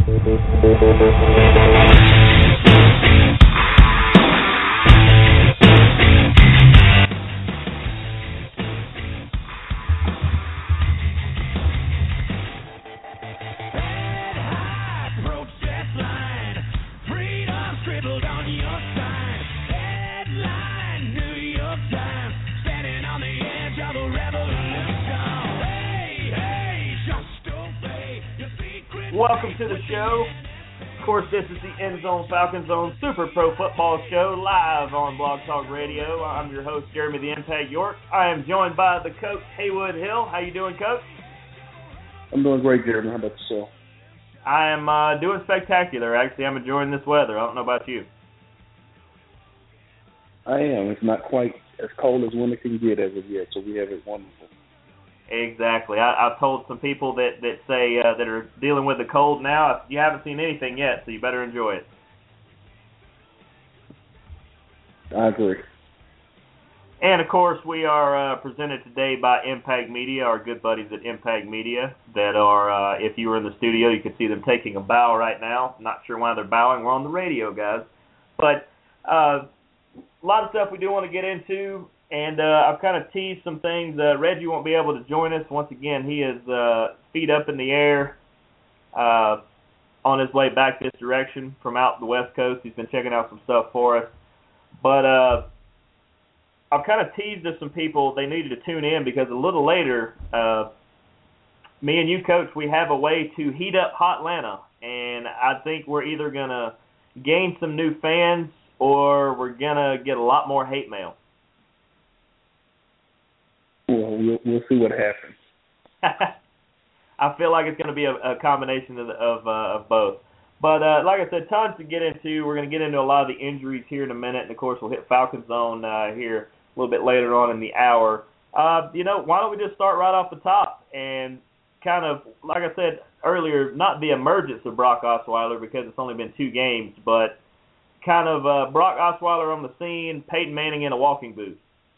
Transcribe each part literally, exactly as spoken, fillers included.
Welcome to the show. Of course, this is the End Zone Falcon Zone Super Pro Football Show live on Blog Talk Radio. I'm your host, Jeremy the Impact York. I am joined by the coach, Haywood Hill. How you doing, Coach? I'm doing great, Jeremy. How about yourself? I am uh, doing spectacular. Actually, I'm enjoying this weather. I don't know about you. I am. It's not quite as cold as winter can get as of yet, so we have it wonderful. Exactly. I, I've told some people that, that say uh, that are dealing with the cold now, you haven't seen anything yet, so you better enjoy it. I agree. And, of course, we are uh, presented today by Impact Media, our good buddies at Impact Media that are, uh, if you were in the studio, you could see them taking a bow right now. Not sure why they're bowing. We're on the radio, guys. But uh, a lot of stuff we do want to get into. And uh, I've kind of teased some things. Uh, Reggie won't be able to join us. Once again, he is uh, feet up in the air uh, on his way back this direction from out the West Coast. He's been checking out some stuff for us. But uh, I've kind of teased to some people they needed to tune in because a little later, uh, me and you, Coach, we have a way to heat up Hotlanta. And I think we're either going to gain some new fans or we're going to get a lot more hate mail. Well, we'll, we'll see what happens. I feel like it's going to be a, a combination of of, uh, of both. But uh, like I said, tons to get into. We're going to get into a lot of the injuries here in a minute, and of course we'll hit Falcon Zone uh, here a little bit later on in the hour. Uh, you know, why don't we just start right off the top and kind of, like I said earlier, not the emergence of Brock Osweiler because it's only been two games, but kind of uh, Brock Osweiler on the scene, Peyton Manning in a walking boot.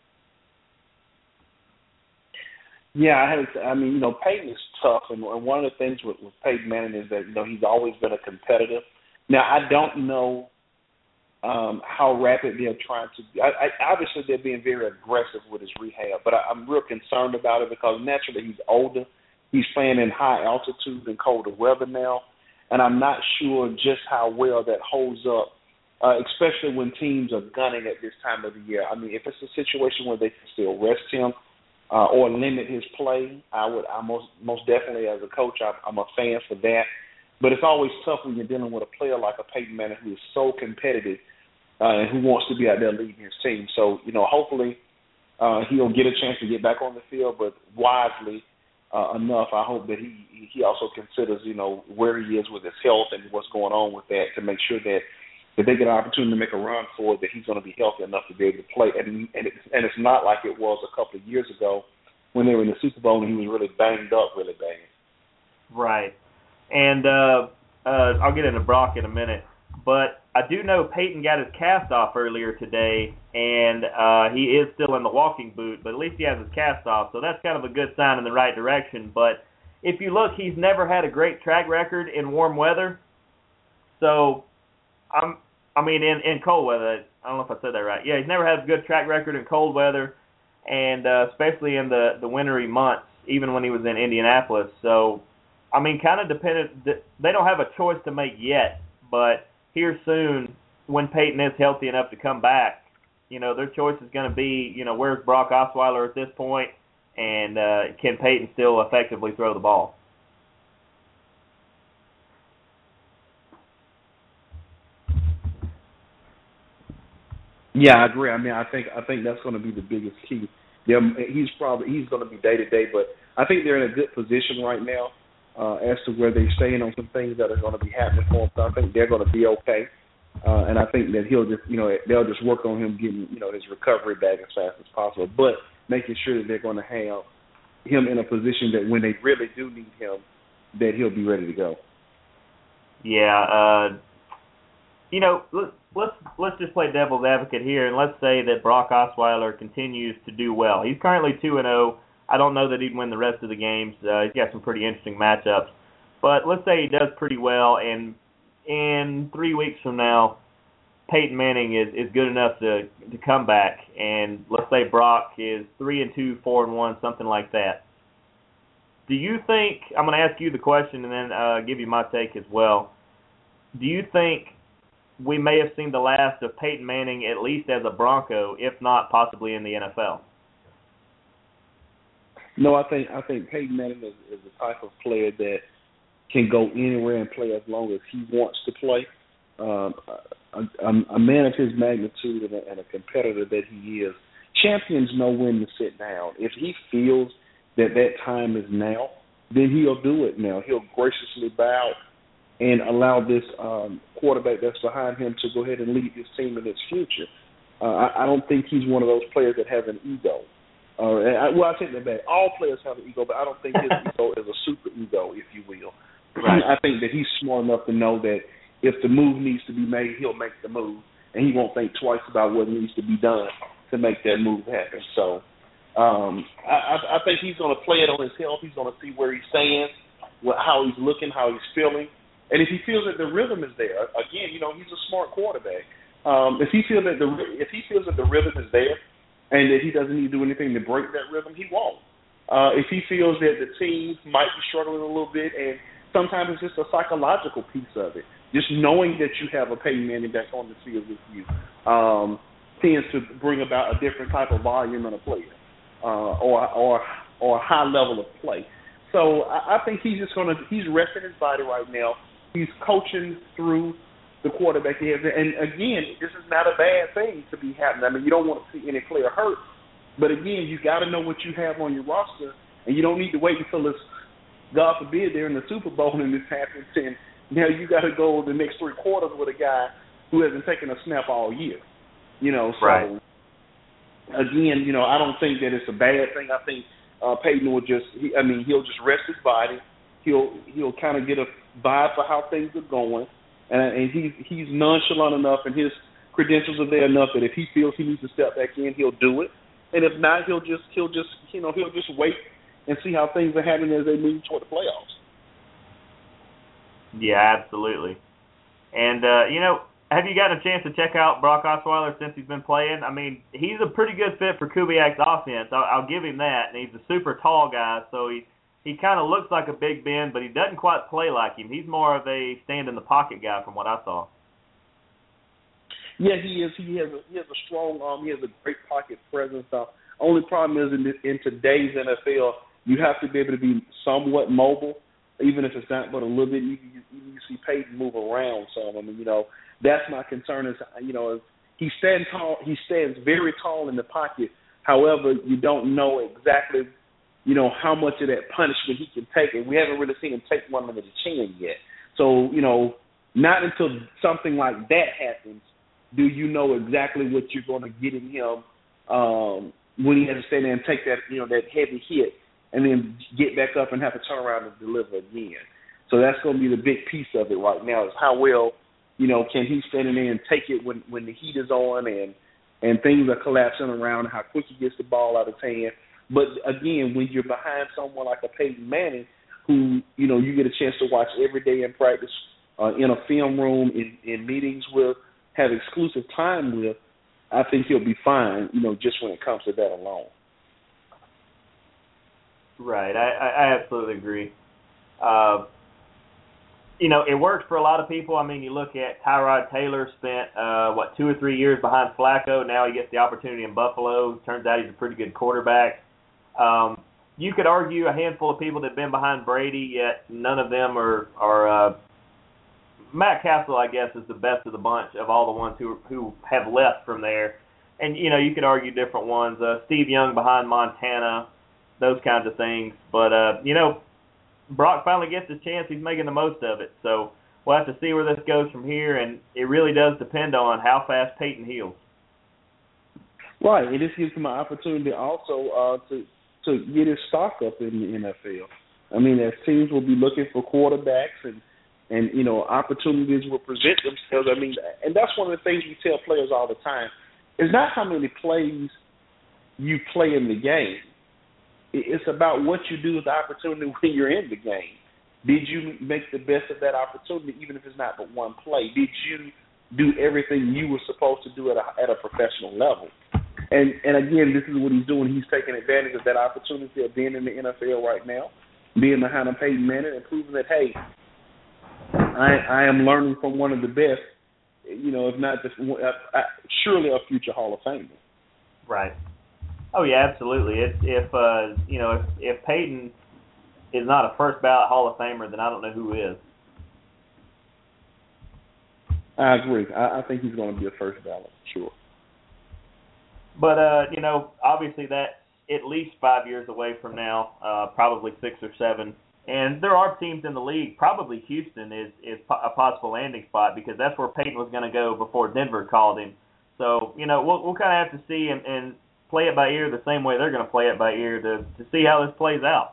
Yeah, I have. I mean, you know, Peyton is tough, and one of the things with, with Peyton Manning is that you know he's always been a competitor. Now, I don't know um, how rapid they're trying to. I, I, obviously, they're being very aggressive with his rehab, but I, I'm real concerned about it because naturally he's older. He's playing in high altitude and colder weather now, and I'm not sure just how well that holds up, uh, especially when teams are gunning at this time of the year. I mean, if it's a situation where they can still rest him. Uh, or limit his play, I would. I most most definitely, as a coach, I, I'm a fan for that. But it's always tough when you're dealing with a player like a Peyton Manning who is so competitive uh, and who wants to be out there leading his team. So you know, hopefully, uh, he'll get a chance to get back on the field, but wisely uh, enough. I hope that he he also considers you know where he is with his health and what's going on with that to make sure that. If they get an opportunity to make a run for it, that he's going to be healthy enough to be able to play. And and it's, and it's not like it was a couple of years ago when they were in the Super Bowl and he was really banged up, really bad. Right. And uh, uh, I'll get into Brock in a minute. But I do know Peyton got his cast off earlier today, and uh, he is still in the walking boot, but at least he has his cast off. So that's kind of a good sign in the right direction. But if you look, he's never had a great track record in warm weather. So, I'm, I mean, in, in cold weather. I don't know if I said that right. Yeah, he's never had a good track record in cold weather, and uh, especially in the, the wintry months, even when he was in Indianapolis. So, I mean, kind of dependent. They don't have a choice to make yet, but here soon, when Peyton is healthy enough to come back, you know, their choice is going to be, you know, where's Brock Osweiler at this point, and uh, can Peyton still effectively throw the ball? Yeah, I agree. I mean, I think I think that's going to be the biggest key. Yeah, he's probably he's going to be day to day, but I think they're in a good position right now uh, as to where they're staying on some things that are going to be happening for him. So I think they're going to be okay, uh, and I think that he'll just you know they'll just work on him getting you know his recovery back as fast as possible, but making sure that they're going to have him in a position that when they really do need him, that he'll be ready to go. Yeah, uh, you know. Look, Let's let's just play devil's advocate here, and let's say that Brock Osweiler continues to do well. He's currently two and oh. I don't know that he'd win the rest of the games. Uh, he's got some pretty interesting matchups. But let's say he does pretty well, and in three weeks from now, Peyton Manning is, is good enough to to come back, and let's say Brock is three and two, four and one, something like that. Do you think, I'm going to ask you the question and then uh, give you my take as well. Do you think we may have seen the last of Peyton Manning, at least as a Bronco, if not possibly in the N F L? No, I think I think Peyton Manning is, is the type of player that can go anywhere and play as long as he wants to play. Um, a, a man of his magnitude and a, and a competitor that he is, champions know when to sit down. If he feels that that time is now, then he'll do it now. He'll graciously bow and allow this um, quarterback that's behind him to go ahead and lead his team in its future. Uh, I, I don't think he's one of those players that has an ego. Uh, and I, well, I take that back. All players have an ego, but I don't think his ego is a super ego, if you will. Right. I think that he's smart enough to know that if the move needs to be made, he'll make the move, and he won't think twice about what needs to be done to make that move happen. So um, I, I think he's going to play it on his health. He's going to see where he stands, what, how he's looking, how he's feeling. And if he feels that the rhythm is there, again, you know, he's a smart quarterback. Um, if he feels that the if he feels that the rhythm is there, and that he doesn't need to do anything to break that rhythm, he won't. Uh, if he feels that the team might be struggling a little bit, and sometimes it's just a psychological piece of it, just knowing that you have a Peyton Manning that's on the field with you um, tends to bring about a different type of volume in a player, uh, or or or a high level of play. So I, I think he's just gonna he's resting his body right now. He's coaching through the quarterback he has. And, again, this is not a bad thing to be happening. I mean, you don't want to see any player hurt. But, again, you got to know what you have on your roster, and you don't need to wait until it's, God forbid, they're in the Super Bowl and this happens, and now you got to go the next three quarters with a guy who hasn't taken a snap all year. You know, so, right. Again, you know, I don't think that it's a bad thing. I think uh, Peyton will just, he, I mean, he'll just rest his body. He'll he'll kind of get a vibe for how things are going, and, and he's he's nonchalant enough, and his credentials are there enough that if he feels he needs to step back in, he'll do it. And if not, he'll just he'll just you know he'll just wait and see how things are happening as they move toward the playoffs. Yeah, absolutely. And uh, you know, have you gotten a chance to check out Brock Osweiler since he's been playing? I mean, he's a pretty good fit for Kubiak's offense. I'll, I'll give him that. And he's a super tall guy, so he. He kind of looks like a Big Ben, but he doesn't quite play like him. He's more of a stand-in-the-pocket guy from what I saw. Yeah, he is. He has a, he has a strong arm. He has a great pocket presence. The only problem is in, this, in today's N F L, you have to be able to be somewhat mobile, even if it's not but a little bit. You, you, you see Peyton move around some. I mean, you know, that's my concern is, you know, he stands tall. He stands very tall in the pocket. However, you don't know exactly – you know, how much of that punishment he can take. And we haven't really seen him take one under the chin yet. So, you know, not until something like that happens do you know exactly what you're going to get in him um, when he has to stand there and take that, you know, that heavy hit and then get back up and have to turn around and deliver again. So that's going to be the big piece of it right now is how well, you know, can he stand in there and take it when, when the heat is on and, and things are collapsing around and how quick he gets the ball out of his hand. But, again, when you're behind someone like a Peyton Manning who, you know, you get a chance to watch every day in practice, uh, in a film room, in, in meetings with, have exclusive time with, I think he'll be fine, you know, just when it comes to that alone. Right. I, I absolutely agree. Uh, you know, it worked for a lot of people. I mean, you look at Tyrod Taylor spent, uh, what, two or three years behind Flacco. Now he gets the opportunity in Buffalo. Turns out he's a pretty good quarterback. Um, you could argue a handful of people that have been behind Brady, yet none of them are, are uh, Matt Castle, I guess, is the best of the bunch of all the ones who who have left from there. And, you know, you could argue different ones. Uh, Steve Young behind Montana, those kinds of things. But, uh, you know, Brock finally gets his chance. He's making the most of it. So we'll have to see where this goes from here, and it really does depend on how fast Peyton heals. Right, and this gives him an opportunity also uh, to – to get his stock up in the N F L. I mean, as teams will be looking for quarterbacks and, and, you know, opportunities will present themselves. I mean, and that's one of the things we tell players all the time. It's not how many plays you play in the game. It's about what you do with the opportunity when you're in the game. Did you make the best of that opportunity, even if it's not but one play? Did you do everything you were supposed to do at a, at a professional level? And and again, this is what he's doing. He's taking advantage of that opportunity of being in the N F L right now, being behind a Peyton Manning, and proving that, hey, I, I am learning from one of the best. You know, if not, the, uh, surely a future Hall of Famer. Right. Oh yeah, absolutely. If if uh, you know if if Peyton is not a first ballot Hall of Famer, then I don't know who is. I agree. I, I think he's going to be a first ballot, sure. But uh, you know, obviously that's at least five years away from now, uh, probably six or seven. And there are teams in the league. Probably Houston is is a possible landing spot because that's where Peyton was going to go before Denver called him. So you know, we'll we'll kind of have to see and, and play it by ear the same way they're going to play it by ear to to see how this plays out.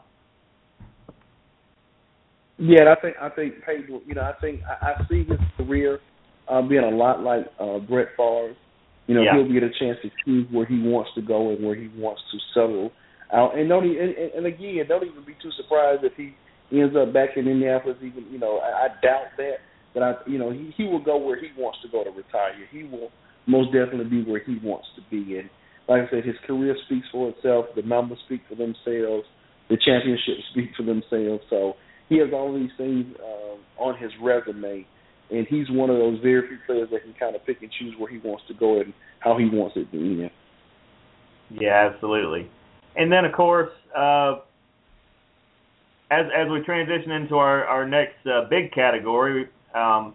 Yeah, I think I think Peyton. You know, I think I, I see his career uh, being a lot like uh, Brett Favre. You know, yeah. He'll get a chance to choose where he wants to go and where he wants to settle out. And don't he, and, and again, don't even be too surprised if he ends up back in Indianapolis. Even you know, I, I doubt that. But I, you know, he, he will go where he wants to go to retire. He will most definitely be where he wants to be. And like I said, his career speaks for itself. The numbers speak for themselves. The championships speak for themselves. So he has all these things um, on his resume. And he's one of those very few players that can kind of pick and choose where he wants to go and how he wants it to end. Yeah, absolutely. And then, of course, uh, as as we transition into our, our next uh, big category, um,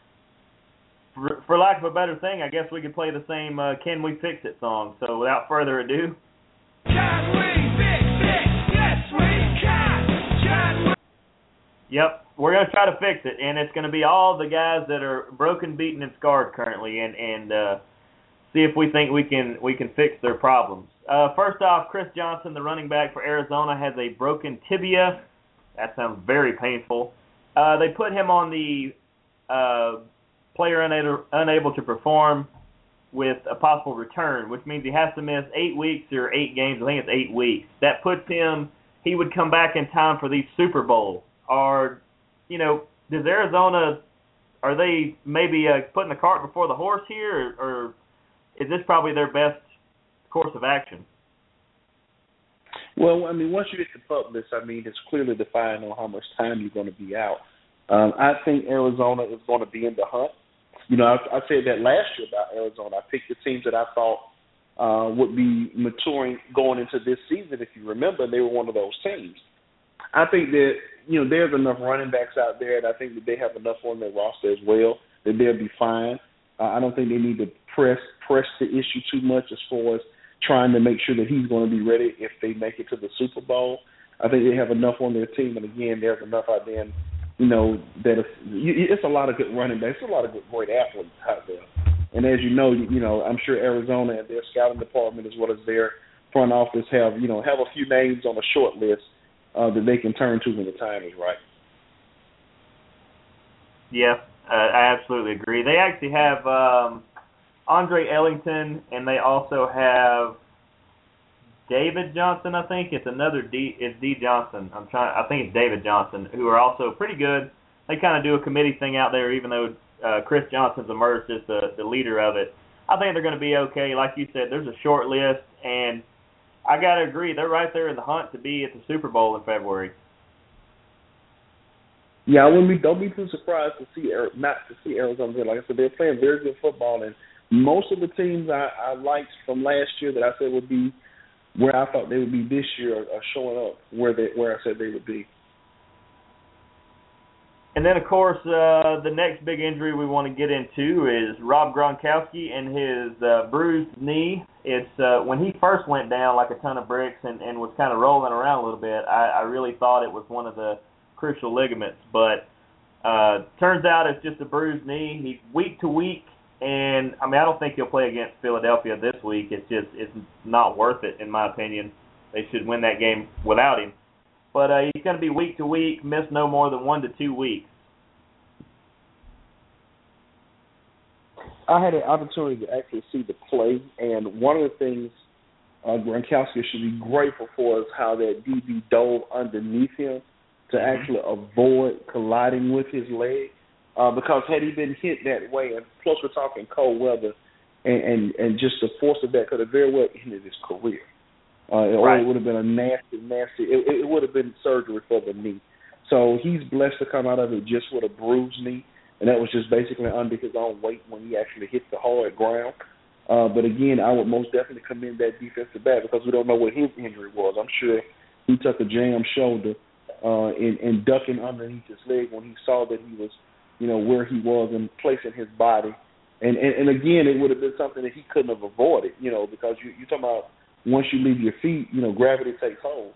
for, for lack of a better thing, I guess we could play the same uh, Can We Fix It song. So without further ado. Can we fix it? Yes, we can. Can we? Yep. We're going to try to fix it, and it's going to be all the guys that are broken, beaten, and scarred currently, and and uh, see if we think we can we can fix their problems. Uh, first off, Chris Johnson, the running back for Arizona, has a broken tibia. That sounds very painful. Uh, they put him on the uh, player unable, unable to perform with a possible return, which means he has to miss eight weeks or eight games. I think it's eight weeks. That puts him, he would come back in time for the Super Bowl. Or You know, does Arizona, are they maybe uh, putting the cart before the horse here, or, or is this probably their best course of action? Well, I mean, once you get the pup list, I mean, it's clearly defined on how much time you're going to be out. Um, I think Arizona is going to be in the hunt. You know, I, I said that last year about Arizona. I picked the teams that I thought uh, would be maturing going into this season. If you remember, they were one of those teams. I think that, you know, there's enough running backs out there, and I think that they have enough on their roster as well that they'll be fine. Uh, I don't think they need to press press the issue too much as far as trying to make sure that he's going to be ready if they make it to the Super Bowl. I think they have enough on their team, and again, there's enough out there, and, you know, that it's, it's a lot of good running backs. It's a lot of good, great athletes out there. And as you know, you know, I'm sure Arizona and their scouting department as well as their front office have, you know, have a few names on a short list Uh, that they can turn to when the time is right. Yeah, uh, I absolutely agree. They actually have um, Andre Ellington, and they also have David Johnson. I think it's another D. It's D Johnson. I'm trying. I think it's David Johnson, who are also pretty good. They kind of do a committee thing out there, even though uh, Chris Johnson's emerged as the the leader of it. I think they're going to be okay. Like you said, there's a short list, and I got to agree, they're right there in the hunt to be at the Super Bowl in February. Yeah, I wouldn't be, don't be too surprised to see not to see Arizona there. Like I said, they're playing very good football, and most of the teams I, I liked from last year that I said would be where I thought they would be this year are, are showing up where they where I said they would be. And then, of course, uh, the next big injury we want to get into is Rob Gronkowski and his uh, bruised knee. It's uh, when he first went down like a ton of bricks and, and was kind of rolling around a little bit, I, I really thought it was one of the crucial ligaments. But uh, turns out it's just a bruised knee. He's week to week, and, I mean, I don't think he'll play against Philadelphia this week. It's just it's not worth it, in my opinion. They should win that game without him. But uh, he's going to be week to week, miss no more than one to two weeks. I had an opportunity to actually see the play, and one of the things uh, Gronkowski should be grateful for is how that D B dove underneath him to mm-hmm. actually avoid colliding with his leg. Uh, because had he been hit that way, and plus we're talking cold weather, and, and, and just the force of that could have very well ended his career. Uh, or right. it would have been a nasty, nasty, it, it would have been surgery for the knee. So he's blessed to come out of it just with a bruised knee, and that was just basically under his own weight when he actually hit the hard ground. Uh, but again, I would most definitely commend that defensive back because we don't know what his injury was. I'm sure he took a jam shoulder uh, and, and ducking underneath his leg when he saw that he was, you know, where he was and placing his body. And, and, and again, it would have been something that he couldn't have avoided, you know, because you, you're talking about once you leave your feet, you know, gravity takes hold.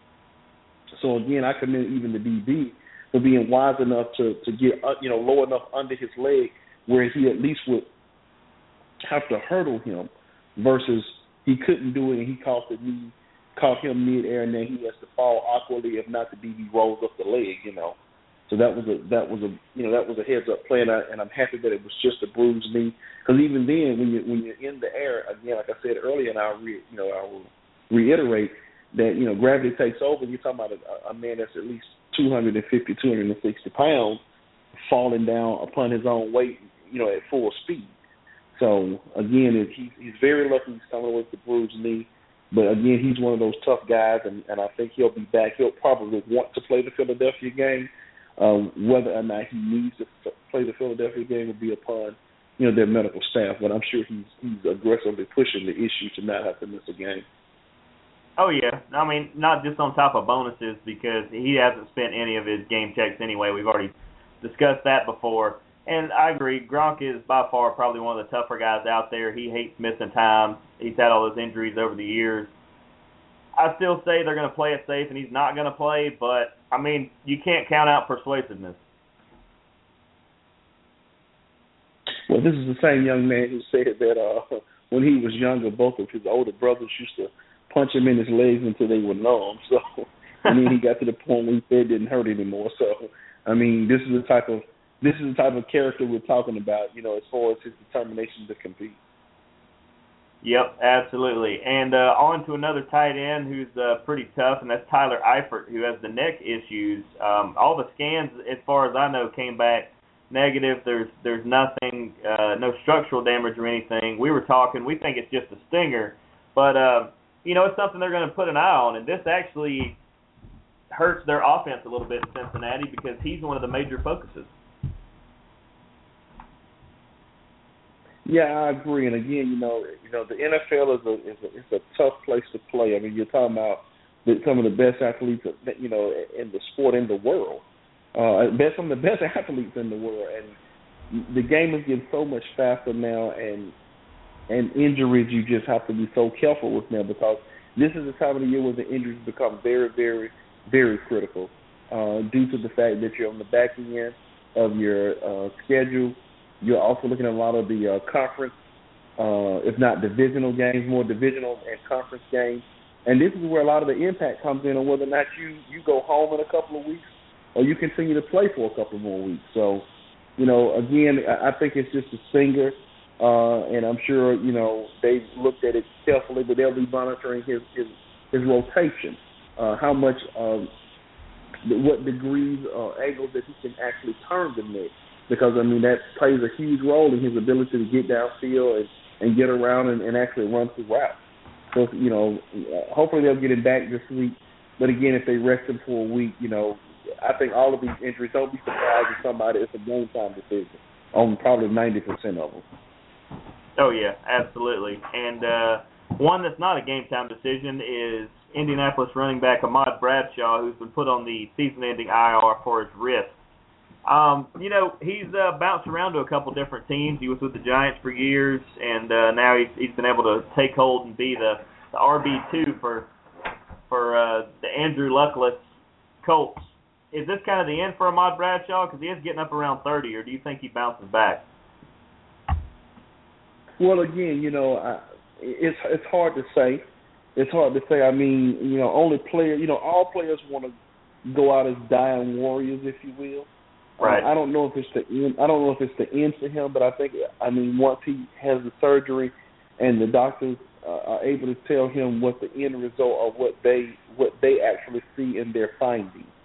So, again, I commend even the D B for being wise enough to, to get, uh, you know, low enough under his leg where he at least would have to hurdle him versus he couldn't do it and he caught the knee, caught him mid-air, and then he has to fall awkwardly. If not, the D B rolls up the leg, you know. So that was a that was a you know that was a heads up play, and, I, and I'm happy that it was just a bruised knee. Because even then, when you when you're in the air, again, like I said earlier, and I'll re, you know I will reiterate that you know gravity takes over. You're talking about a, a man that's at least two fifty, two sixty pounds falling down upon his own weight, you know, at full speed. So again, it, he's he's very lucky he's coming with the bruised knee. But again, he's one of those tough guys, and, and I think he'll be back. He'll probably want to play the Philadelphia game. Um, whether or not he needs to play the Philadelphia game will be upon, you know, their medical staff. But I'm sure he's he's aggressively pushing the issue to not have to miss a game. Oh yeah, I mean, not just on top of bonuses because he hasn't spent any of his game checks anyway. We've already discussed that before, and I agree. Gronk is by far probably one of the tougher guys out there. He hates missing time. He's had all those injuries over the years. I still say they're going to play it safe, and he's not going to play, but, I mean, you can't count out persuasiveness. Well, this is the same young man who said that uh, when he was younger, both of his older brothers used to punch him in his legs until they were numb. So, and then he got to the point where he said it didn't hurt anymore. So, I mean, this is the type of this is the type of character we're talking about, you know, as far as his determination to compete. Yep, absolutely. And uh, on to another tight end who's uh, pretty tough, and that's Tyler Eifert, who has the neck issues. Um, all the scans, as far as I know, came back negative. There's there's nothing, uh, no structural damage or anything. We were talking, we think it's just a stinger, but uh, you know, it's something they're going to put an eye on. And this actually hurts their offense a little bit in Cincinnati because he's one of the major focuses. Yeah, I agree. And again, you know, you know, the N F L is a is a, it's a tough place to play. I mean, you're talking about the, some of the best athletes, you know, in the sport in the world. Uh, best some of the best athletes in the world, and the game is getting so much faster now, and and injuries you just have to be so careful with now because this is the time of the year where the injuries become very, very, very critical uh, due to the fact that you're on the back end of your uh, schedule. You're also looking at a lot of the uh, conference, uh, if not divisional games, more divisional and conference games. And this is where a lot of the impact comes in on whether or not you, you go home in a couple of weeks or you continue to play for a couple more weeks. So, you know, again, I think it's just a stinger, uh, and I'm sure, you know, they've looked at it carefully, but they'll be monitoring his, his, his rotation, uh, how much, um, what degrees or angles that he can actually turn the neck. Because, I mean, that plays a huge role in his ability to get downfield and, and get around and, and actually run through routes. So, you know, hopefully they'll get him back this week. But, again, if they rest him for a week, you know, I think all of these injuries, don't be surprised if somebody, it's a game-time decision on probably ninety percent of them. Oh, yeah, absolutely. And uh, one that's not a game-time decision is Indianapolis running back Ahmad Bradshaw, who's been put on the season-ending I R for his wrist. Um, you know, he's uh, bounced around to a couple different teams. He was with the Giants for years, and uh, now he's, he's been able to take hold and be the, the R B two for for uh, the Andrew Luckless Colts. Is this kind of the end for Ahmad Bradshaw? Because he is getting up around thirty, or do you think he bounces back? Well, again, you know, I, it's it's hard to say. It's hard to say. I mean, you know, only player, you know, all players want to go out as dying warriors, if you will. Right. Uh, I don't know if it's the end. I don't know if it's the end for him, but I think, I mean, once he has the surgery and the doctors uh, are able to tell him what the end result of what they what they actually see in their findings,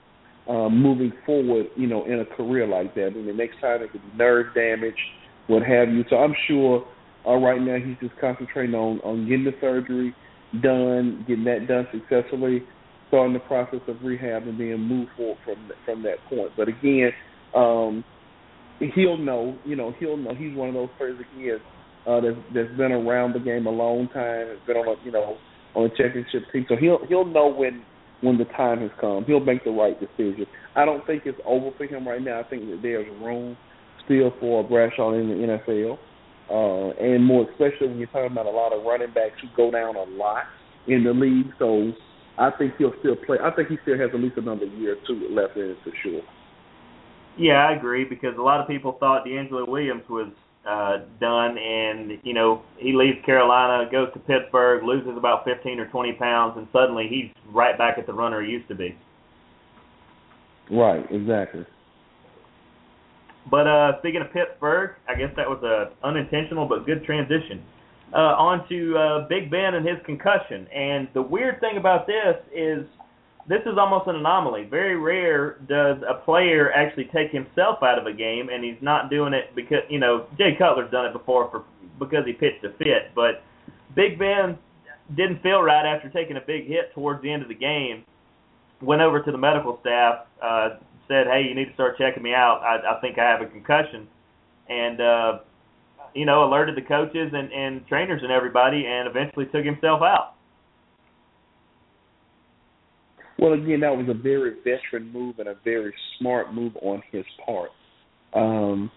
um, moving forward, you know, in a career like that. I mean, the next time it could be nerve damage, what have you. So I'm sure uh, right now he's just concentrating on, on getting the surgery done, getting that done successfully, starting the process of rehab, and then move forward from from that point. But again, um, he'll know, you know, he'll know. He's one of those players again uh, that's, that's been around the game a long time, has been on a, you know, on a championship team. So he'll he'll know when when the time has come. He'll make the right decision. I don't think it's over for him right now. I think that there's room still for Bradshaw in the N F L, uh, and more especially when you're talking about a lot of running backs who go down a lot in the league. So I think he'll still play. I think he still has at least another year or two left in it for sure. Yeah, I agree, because a lot of people thought DeAngelo Williams was uh, done, and, you know, he leaves Carolina, goes to Pittsburgh, loses about fifteen or twenty pounds, and suddenly he's right back at the runner he used to be. Right, exactly. But uh, speaking of Pittsburgh, I guess that was a unintentional but good transition. Uh, on to uh, Big Ben and his concussion. And the weird thing about this is this is almost an anomaly. Very rare does a player actually take himself out of a game, and he's not doing it because, you know, Jay Cutler's done it before for because he pitched a fit. But Big Ben didn't feel right after taking a big hit towards the end of the game, went over to the medical staff, uh, said, hey, you need to start checking me out. I, I think I have a concussion. And, uh, you know, alerted the coaches and, and trainers and everybody, and eventually took himself out. Well, again, that was a very veteran move and a very smart move on his part. Um,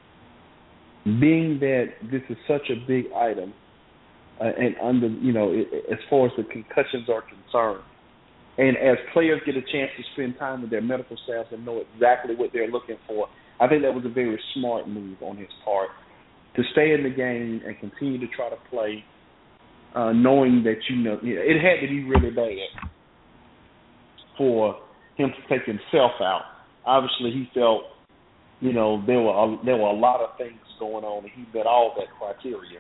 being that this is such a big item, uh, and under, you know, it, as far as the concussions are concerned, and as players get a chance to spend time with their medical staff and know exactly what they're looking for, I think that was a very smart move on his part to stay in the game and continue to try to play, uh, knowing that, you know, it had to be really bad for him to take himself out. Obviously, he felt, you know, there were a, there were a lot of things going on, and he met all that criteria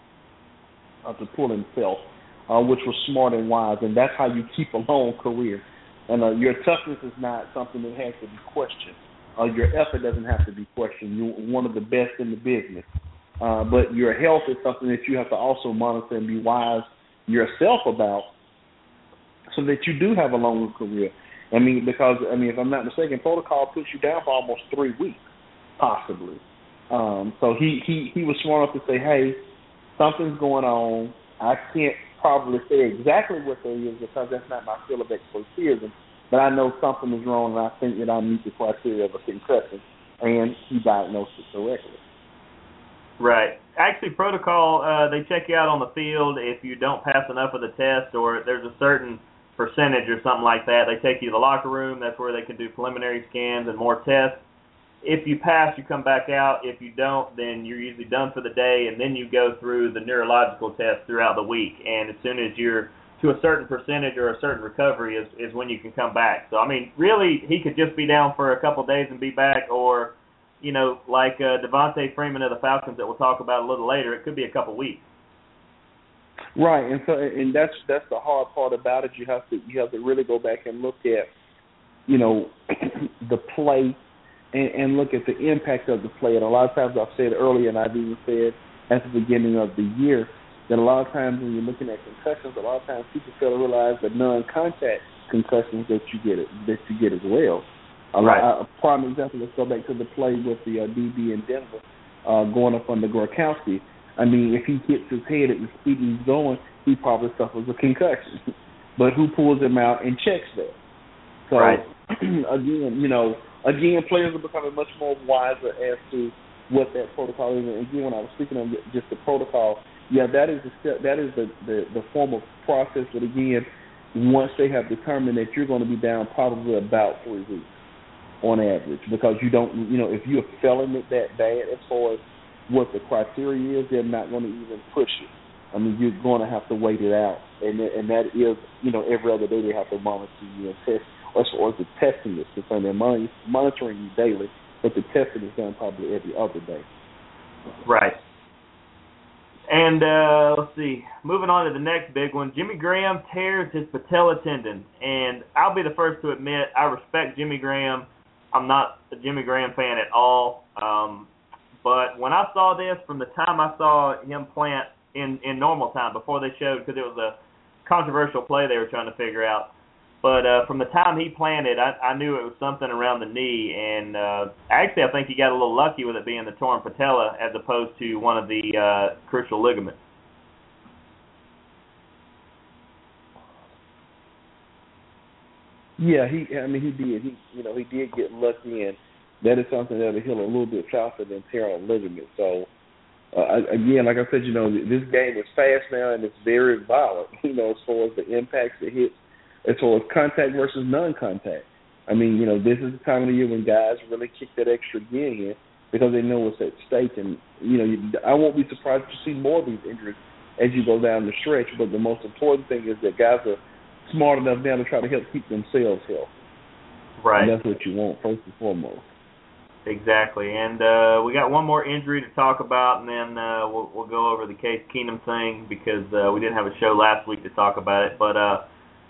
uh, to pull himself, uh, which was smart and wise, and that's how you keep a long career. And uh, your toughness is not something that has to be questioned. Uh, your effort doesn't have to be questioned. You're one of the best in the business. Uh, but your health is something that you have to also monitor and be wise yourself about, so that you do have a longer career. I mean, because, I mean, if I'm not mistaken, protocol puts you down for almost three weeks, possibly. Um, so he, he, he was smart enough to say, hey, something's going on. I can't probably say exactly what that is because that's not my field of expertise, but I know something is wrong, and I think that I meet the criteria of a concussion, and he diagnosed it correctly. Right. Actually, protocol, uh, they check you out on the field if you don't pass enough of the test, or there's a certain percentage or something like that. They take you to the locker room. That's where they can do preliminary scans and more tests. If you pass, you come back out. If you don't, then you're usually done for the day, and then you go through the neurological tests throughout the week. And as soon as you're to a certain percentage or a certain recovery is, is when you can come back. So, I mean, really, he could just be down for a couple of days and be back, or, you know, like uh, Devontae Freeman of the Falcons that we'll talk about a little later, it could be a couple weeks. Right, and so and that's that's the hard part about it. You have to you have to really go back and look at, you know, the play and, and look at the impact of the play. And a lot of times I've said earlier, and I've even said at the beginning of the year, that a lot of times when you're looking at concussions, a lot of times people fail to realize the non-contact concussions that you get that you get as well. A, right. lot, a prime example. Let's go back to the play with the uh, D B in Denver uh, going up under Gronkowski. I mean, if he hits his head at the speed he's going, he probably suffers a concussion. But who pulls him out and checks that? So, right. again, you know, again, players are becoming much more wiser as to what that protocol is. And again, when I was speaking of just the protocol, yeah, that is the step, that is the, the, the form of process. But again, once they have determined that you're going to be down probably about three weeks on average, because you don't, you know, if you're failing it that bad as far as what the criteria is, they're not going to even push it. I mean, you're going to have to wait it out, and and that is, you know, every other day they have to monitor you and test. As far as the testing is concerned, they're monitoring you daily, but the testing is done probably every other day. Right. And uh, let's see, moving on to the next big one, Jimmy Graham tears his patella tendon. And I'll be the first to admit, I respect Jimmy Graham. I'm not a Jimmy Graham fan at all. Um, but when I saw this, from the time I saw him plant in, in normal time, before they showed, because it was a controversial play they were trying to figure out, but uh, from the time he planted, I, I knew it was something around the knee. And uh, actually, I think he got a little lucky with it being the torn patella as opposed to one of the uh, crucial ligaments. Yeah, he. I mean, he did. He, you know, he did get lucky, and that is something that'll heal a little bit faster than tearing a ligament. So, uh, again, like I said, you know, this game is fast now, and it's very violent. You know, as far as the impacts it hits. As far as contact versus non-contact. I mean, you know, this is the time of the year when guys really kick that extra gear in because they know what's at stake. And, you know, you, I won't be surprised to see more of these injuries as you go down the stretch. But the most important thing is that guys are smart enough now to try to help keep themselves healthy. Right. And that's what you want, first and foremost. Exactly. And uh, we got one more injury to talk about, and then uh, we'll, we'll go over the Case Keenum thing because uh, we didn't have a show last week to talk about it. But, uh,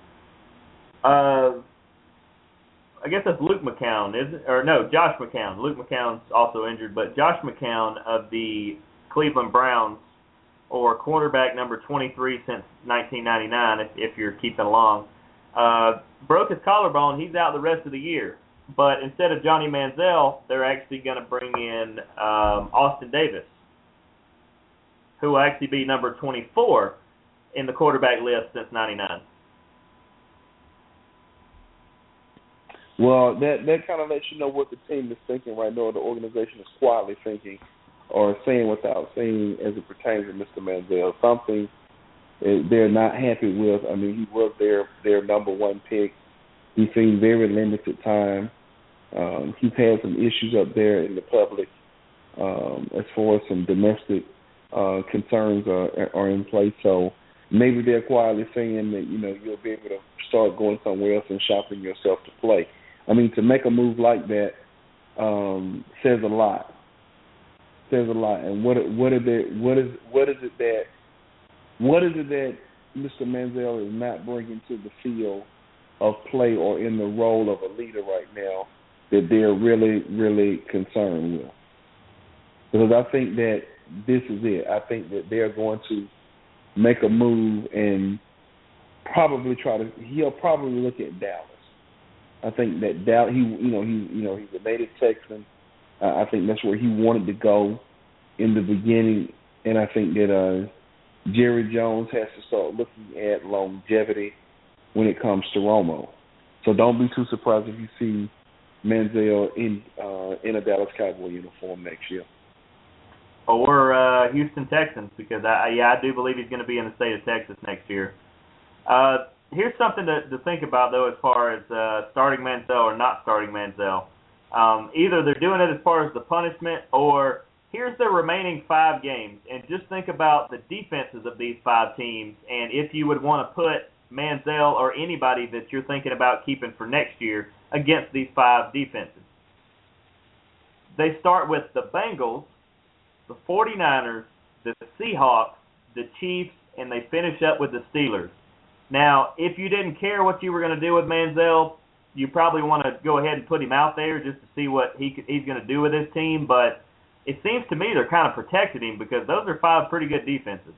Uh, I guess that's Luke McCown, is it? Or no, Josh McCown. Luke McCown's also injured, but Josh McCown of the Cleveland Browns, or quarterback number twenty-three since nineteen ninety-nine, if, if you're keeping along, uh, broke his collarbone. He's out the rest of the year. But instead of Johnny Manziel, they're actually going to bring in um, Austin Davis, who will actually be number twenty-four in the quarterback list since ninety-nine. Well, that that kind of lets you know what the team is thinking right now, or the organization is quietly thinking, or saying without saying as it pertains to Mister Manziel. Something they're not happy with. I mean, he was their their number one pick. He's seen very limited time. Um, he's had some issues up there in the public um, as far as some domestic uh, concerns are, are in place. So maybe they're quietly saying that, you know, you'll be able to start going somewhere else and shopping yourself to play. I mean, to make a move like that um, says a lot. Says a lot. And what what is it? What is what is it that what is it that Mister Manziel is not bringing to the field of play or in the role of a leader right now that they're really really concerned with? Because I think that this is it. I think that they're going to make a move and probably try to. He'll probably look at Dallas. I think that Dallas, he, you know, he, you know, he's a native Texan. Uh, I think that's where he wanted to go in the beginning, and I think that uh, Jerry Jones has to start looking at longevity when it comes to Romo. So don't be too surprised if you see Manziel in uh, in a Dallas Cowboy uniform next year. Or uh, Houston Texans, because I, yeah, I do believe he's going to be in the state of Texas next year. Uh, Here's something to, to think about, though, as far as uh, starting Manziel or not starting Manziel. Um, either they're doing it as far as the punishment, or here's their remaining five games, and just think about the defenses of these five teams, and if you would want to put Manziel or anybody that you're thinking about keeping for next year against these five defenses. They start with the Bengals, the forty-niners, the Seahawks, the Chiefs, and they finish up with the Steelers. Now, if you didn't care what you were going to do with Manziel, you probably want to go ahead and put him out there just to see what he he's going to do with his team. But it seems to me they're kind of protecting him because those are five pretty good defenses.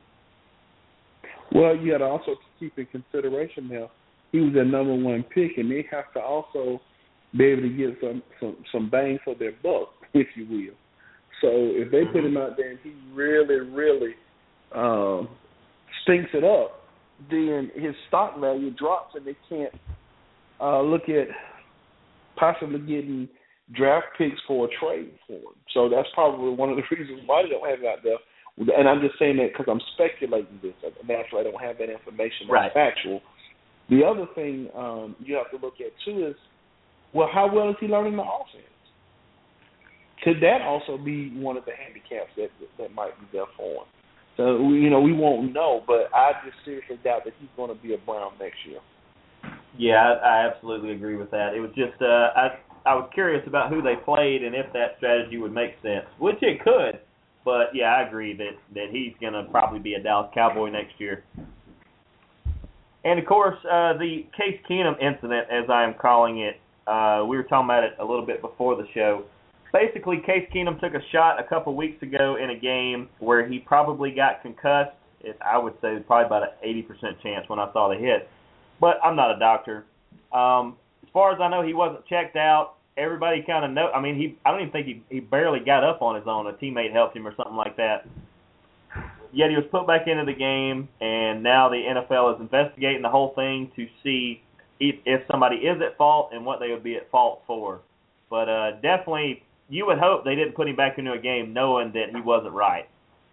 Well, you got to also keep in consideration now, he was their number one pick, and they have to also be able to get some, some, some bang for their buck, if you will. So if they put him out there and he really, really um, stinks it up, then his stock value drops and they can't uh, look at possibly getting draft picks for a trade for him. So that's probably one of the reasons why they don't have it out there. And I'm just saying that because I'm speculating this. Naturally, I don't have that information that's right. Factual. The other thing um, you have to look at, too, is, well, how well is he learning the offense? Could that also be one of the handicaps that that might be there for him? So, you know, we won't know, but I just seriously doubt that he's going to be a Brown next year. Yeah, I, I absolutely agree with that. It was just, uh, I I was curious about who they played and if that strategy would make sense, which it could. But, yeah, I agree that, that he's going to probably be a Dallas Cowboy next year. And, of course, uh, the Case Keenum incident, as I am calling it, uh, we were talking about it a little bit before the show. Basically, Case Keenum took a shot a couple weeks ago in a game where he probably got concussed. It, I would say probably about an eighty percent chance when I saw the hit. But I'm not a doctor. Um, as far as I know, he wasn't checked out. Everybody kind of know. I mean, he. I don't even think he, he barely got up on his own. A teammate helped him or something like that. Yet he was put back into the game, and now the N F L is investigating the whole thing to see if, if somebody is at fault and what they would be at fault for. But uh, definitely, you would hope they didn't put him back into a game knowing that he wasn't right.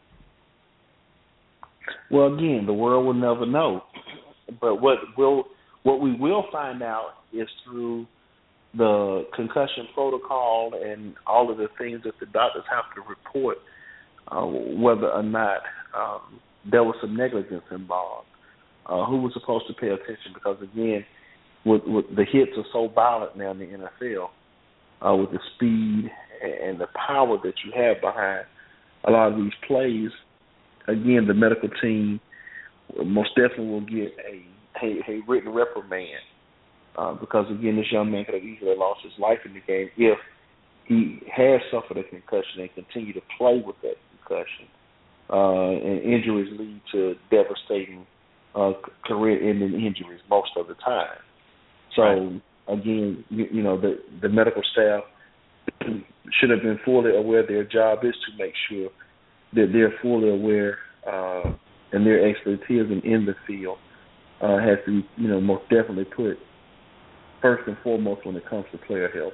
Well, again, the world will never know. But what will what we will find out is through the concussion protocol and all of the things that the doctors have to report, uh, whether or not um, there was some negligence involved, uh, who was supposed to pay attention. Because, again, with, with the hits are so violent now in the N F L, uh, with the speed and the power that you have behind a lot of these plays. Again, the medical team most definitely will get a, a, a written reprimand uh, because, again, this young man could have easily lost his life in the game if he has suffered a concussion and continue to play with that concussion. Uh, and injuries lead to devastating uh, career-ending injuries most of the time. So, right. again, you, you know, the, the medical staff should have been fully aware their job is to make sure that they're fully aware uh, and their expertise in, in the field uh, has to be, you know, most definitely put first and foremost when it comes to player health.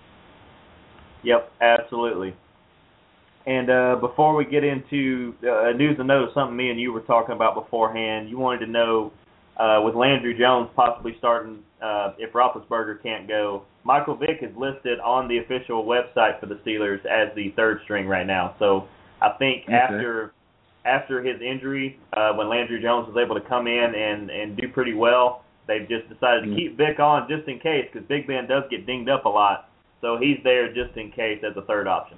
Yep, absolutely. And uh, before we get into uh, news and notes, something me and you were talking about beforehand, you wanted to know uh, with Landry Jones possibly starting uh, if Roethlisberger can't go, Michael Vick is listed on the official website for the Steelers as the third string right now. So I think okay. after after his injury, uh, when Landry Jones was able to come in and, and do pretty well, they've just decided mm-hmm. to keep Vick on just in case, because Big Ben does get dinged up a lot. So he's there just in case as a third option.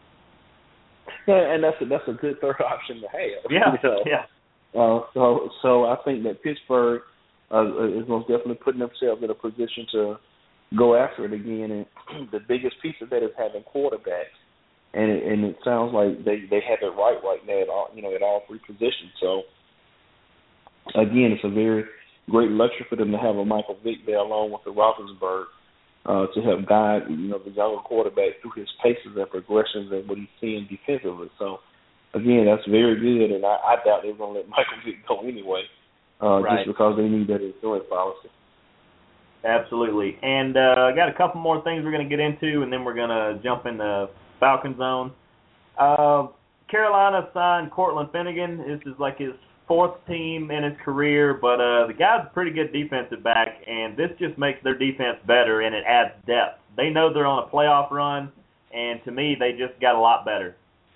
Yeah, and that's a, that's a good third option to have. Yeah, you know? yeah. Uh, so so I think that Pittsburgh uh, is most definitely putting themselves in a position to go after it again. And the biggest piece of that is having quarterbacks. And it, and it sounds like they, they have it right right now at all, you know, at all three positions. So, again, it's a very great luxury for them to have a Michael Vick there along with the Roethlisberger uh, to help guide, you know, the younger quarterback through his paces and progressions and what he's seeing defensively. So, again, that's very good, and I, I doubt they're going to let Michael Vick go anyway uh, right. just because they need that insurance policy. Absolutely. And uh, I got a couple more things we're going to get into, and then we're going to jump in the Falcon zone. Uh, Carolina signed Cortland Finnegan. This is like his fourth team in his career, but uh, the guy's a pretty good defensive back, and this just makes their defense better, and it adds depth. They know they're on a playoff run, and to me, they just got a lot better.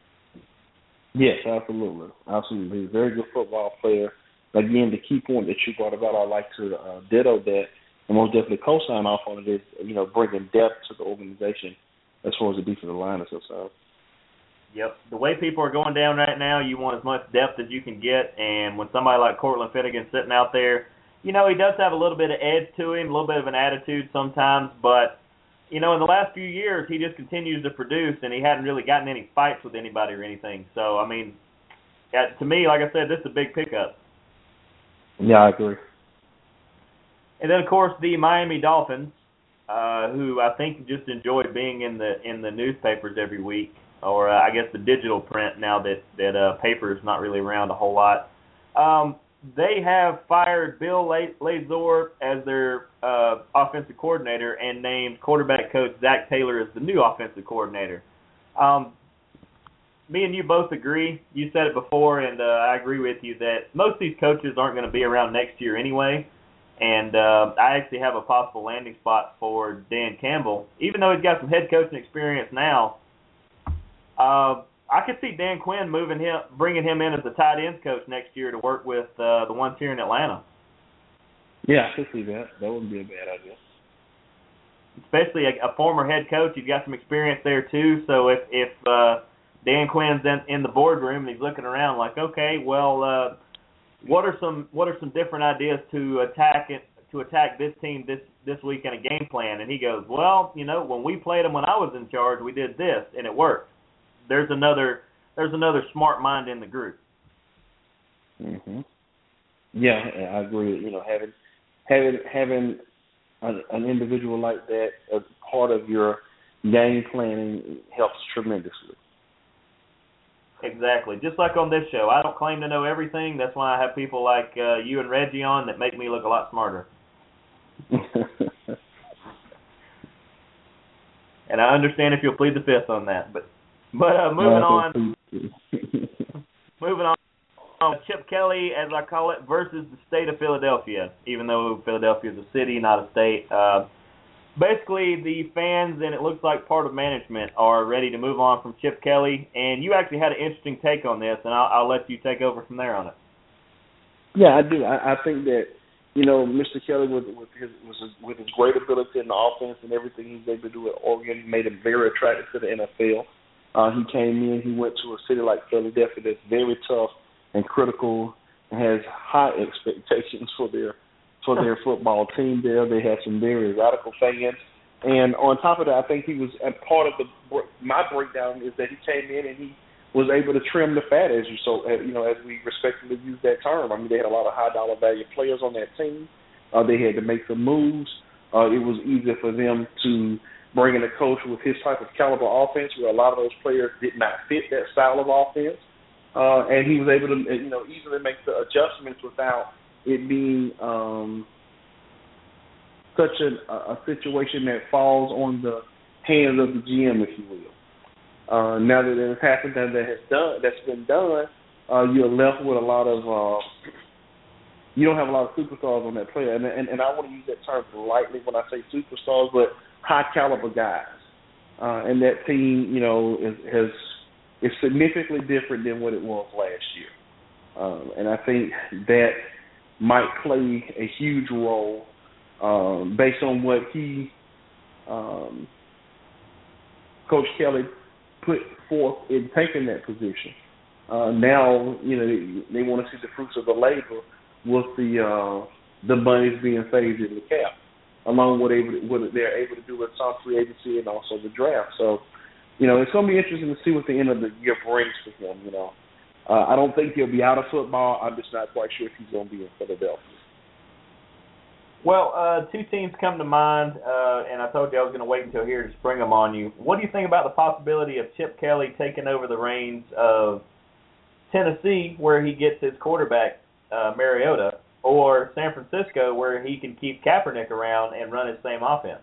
Yes, absolutely. Absolutely. He's a very good football player. Again, the key point that you brought about, I'd like to uh, ditto that, and most definitely co-sign off on it is, you know, bringing depth to the organization as far as the defensive line is concerned. Yep. The way people are going down right now, you want as much depth as you can get, and when somebody like Cortland Finnegan sitting out there, you know, he does have a little bit of edge to him, a little bit of an attitude sometimes, but, you know, in the last few years, he just continues to produce, and he hadn't really gotten any fights with anybody or anything. So, I mean, to me, like I said, this is a big pickup. Yeah, I agree. And then, of course, the Miami Dolphins, uh, who I think just enjoy being in the in the newspapers every week, or uh, I guess the digital print now that that uh, paper is not really around a whole lot. Um, they have fired Bill Lazor as their uh, offensive coordinator and named quarterback coach Zach Taylor as the new offensive coordinator. Um, me and you both agree. You said it before, and uh, I agree with you that most of these coaches aren't going to be around next year anyway. And uh, I actually have a possible landing spot for Dan Campbell. Even though he's got some head coaching experience now, uh, I could see Dan Quinn moving him, bringing him in as the tight ends coach next year to work with uh, the ones here in Atlanta. Yeah, I could see that. That wouldn't be a bad idea. Especially a, a former head coach, he's got some experience there too. So if if uh, Dan Quinn's in, in the boardroom and he's looking around like, okay, well, uh, what are some what are some different ideas to attack it, to attack this team this this week in a game plan? And he goes, well, you know, when we played them when I was in charge, we did this and it worked. There's another there's another smart mind in the group. Mhm. Yeah, I agree. You know, having having having an, an individual like that as part of your game planning helps tremendously. Exactly. Just like on this show, I don't claim to know everything. That's why I have people like uh, you and Reggie on that make me look a lot smarter. And I understand if you'll plead the fifth on that. But but uh, moving on, moving on. Chip Kelly, as I call it, versus the state of Philadelphia, even though Philadelphia is a city, not a state. Uh, basically, the fans, and it looks like part of management, are ready to move on from Chip Kelly. And you actually had an interesting take on this, and I'll, I'll let you take over from there on it. Yeah, I do. I, I think that, you know, Mister Kelly, with, with, his, with his great ability in the offense and everything he's able to do at Oregon, made him very attractive to the N F L. Uh, he came in, he went to a city like Philadelphia that's very tough and critical, and has high expectations for their for their football team there. They have some very radical fans. And on top of that, I think he was, and part of the my breakdown is that he came in and he was able to trim the fat, as you so you know, as we respectfully use that term. I mean, they had a lot of high dollar value players on that team. Uh, they had to make some moves. Uh, it was easier for them to bring in a coach with his type of caliber offense, where a lot of those players did not fit that style of offense. Uh, and he was able to, you know, easily make the adjustments without it being um, such a, a situation that falls on the hands of the G M, if you will. Uh, now that it has happened and that has done, that's been done, uh, you're left with a lot of. Uh, you don't have a lot of superstars on that player, and, and and I want to use that term lightly when I say superstars, but high caliber guys. Uh, and that team, you know, is, has. is significantly different than what it was last year. Um, and I think that might play a huge role um, based on what he, um, Coach Kelly, put forth in taking that position. Uh, now, you know, they, they want to see the fruits of the labor with the uh, the monies being phased in the cap, along with able, what they're able to do with some free agency and also the draft. So, you know, it's going to be interesting to see what the end of the year brings for him, you know. Uh, I don't think he'll be out of football. I'm just not quite sure if he's going to be in Philadelphia. Well, uh, two teams come to mind, uh, and I told you I was going to wait until here to spring them on you. What do you think about the possibility of Chip Kelly taking over the reins of Tennessee, where he gets his quarterback, uh, Mariota, or San Francisco, where he can keep Kaepernick around and run his same offense?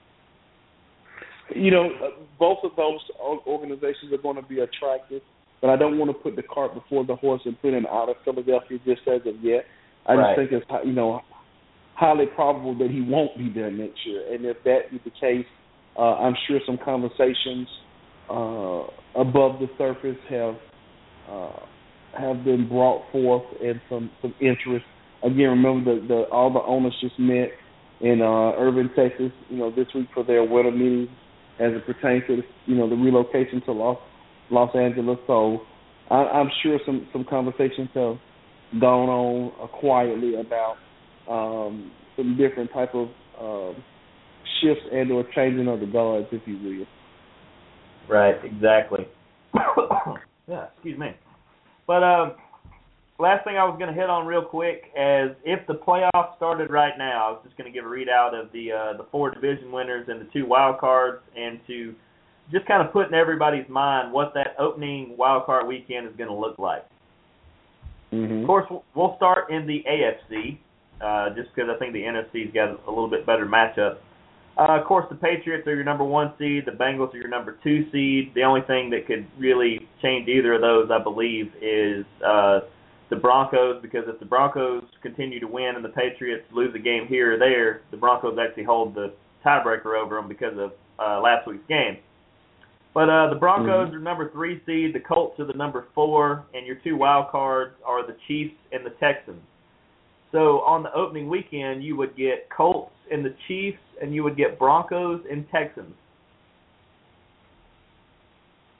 You know, both of those organizations are going to be attractive, but I don't want to put the cart before the horse and put him out of Philadelphia just as of yet. I right. just think it's, you know, highly probable that he won't be there next year. And if that is the case, uh, I'm sure some conversations uh, above the surface have uh, have been brought forth and some, some interest. Again, remember the, the all the owners just met in uh, Irving, Texas, you know, this week for their winter meeting, as it pertains to, you know, the relocation to Los Los Angeles. So I, I'm sure some, some conversations have gone on uh, quietly about um, some different type of uh, shifts and or changing of the guards, if you will. Right, exactly. Yeah, excuse me. But um, last thing I was going to hit on real quick is if the playoffs started right now, I was just going to give a readout of the uh, the four division winners and the two wild cards, and to just kind of put in everybody's mind what that opening wild card weekend is going to look like. Mm-hmm. Of course, we'll start in the A F C, uh, just because I think the N F C's got a little bit better matchup. Uh, of course, the Patriots are your number one seed. The Bengals are your number two seed. The only thing that could really change either of those, I believe, is uh, the Broncos, because if the Broncos continue to win and the Patriots lose a game here or there, the Broncos actually hold the tiebreaker over them because of uh, last week's game. But uh, the Broncos mm-hmm. are number three seed, the Colts are the number four, and your two wild cards are the Chiefs and the Texans. So on the opening weekend, you would get Colts and the Chiefs, and you would get Broncos and Texans.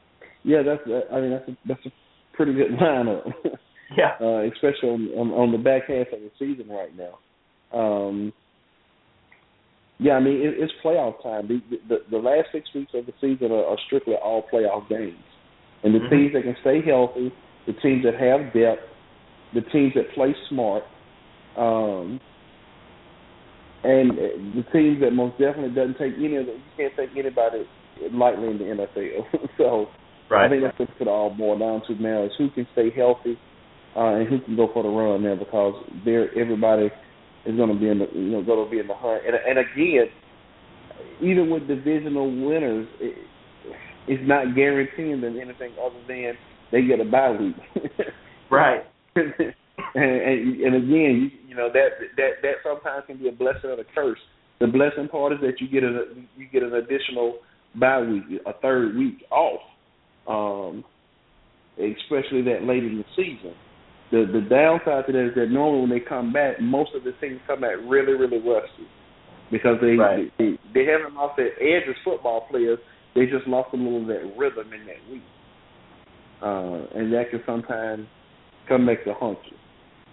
Yeah, that's. I mean, that's a, that's a pretty good lineup. Yeah. Uh, especially on, on on the back half of the season right now. Um, yeah, I mean it, it's playoff time. The, the the last six weeks of the season are, are strictly all playoff games, and the Mm-hmm. teams that can stay healthy, the teams that have depth, the teams that play smart, um, and the teams that most definitely doesn't take any of the, you can't take anybody lightly in the N F L. So Right. I think that's what it all boils down to now is who can stay healthy. Uh, and who can go for the run there because there everybody is going to be in the you know going to be in the hunt. And, and again, even with divisional winners, it, it's not guaranteeing them anything other than they get a bye week. Right. and, and and again, you, you know that that that sometimes can be a blessing and a curse. The blessing part is that you get a you get an additional bye week, a third week off, um, especially that late in the season. The the downside to that is that normally when they come back, most of the teams come back really, really rusty because they right. they, they haven't lost their edge as football players. They just lost a little of that rhythm in that week, uh, and that can sometimes come back to haunt you.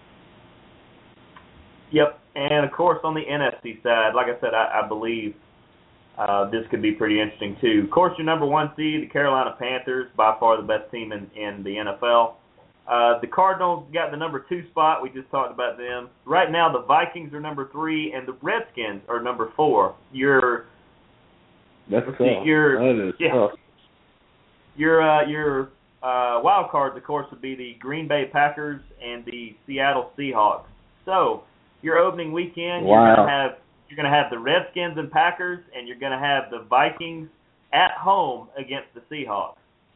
Yep, and of course on the N F C side, like I said, I, I believe uh, this could be pretty interesting too. Of course, your number one seed, the Carolina Panthers, by far the best team in, in the N F L. Uh, the Cardinals got the number two spot. We just talked about them. Right now, the Vikings are number three, and the Redskins are number four. Your That's tough. Your, that is yeah, tough. Your uh, your uh, wild cards, of course, would be the Green Bay Packers and the Seattle Seahawks. So your opening weekend, wow. you're gonna have you're gonna have the Redskins and Packers, and you're gonna have the Vikings at home against the Seahawks.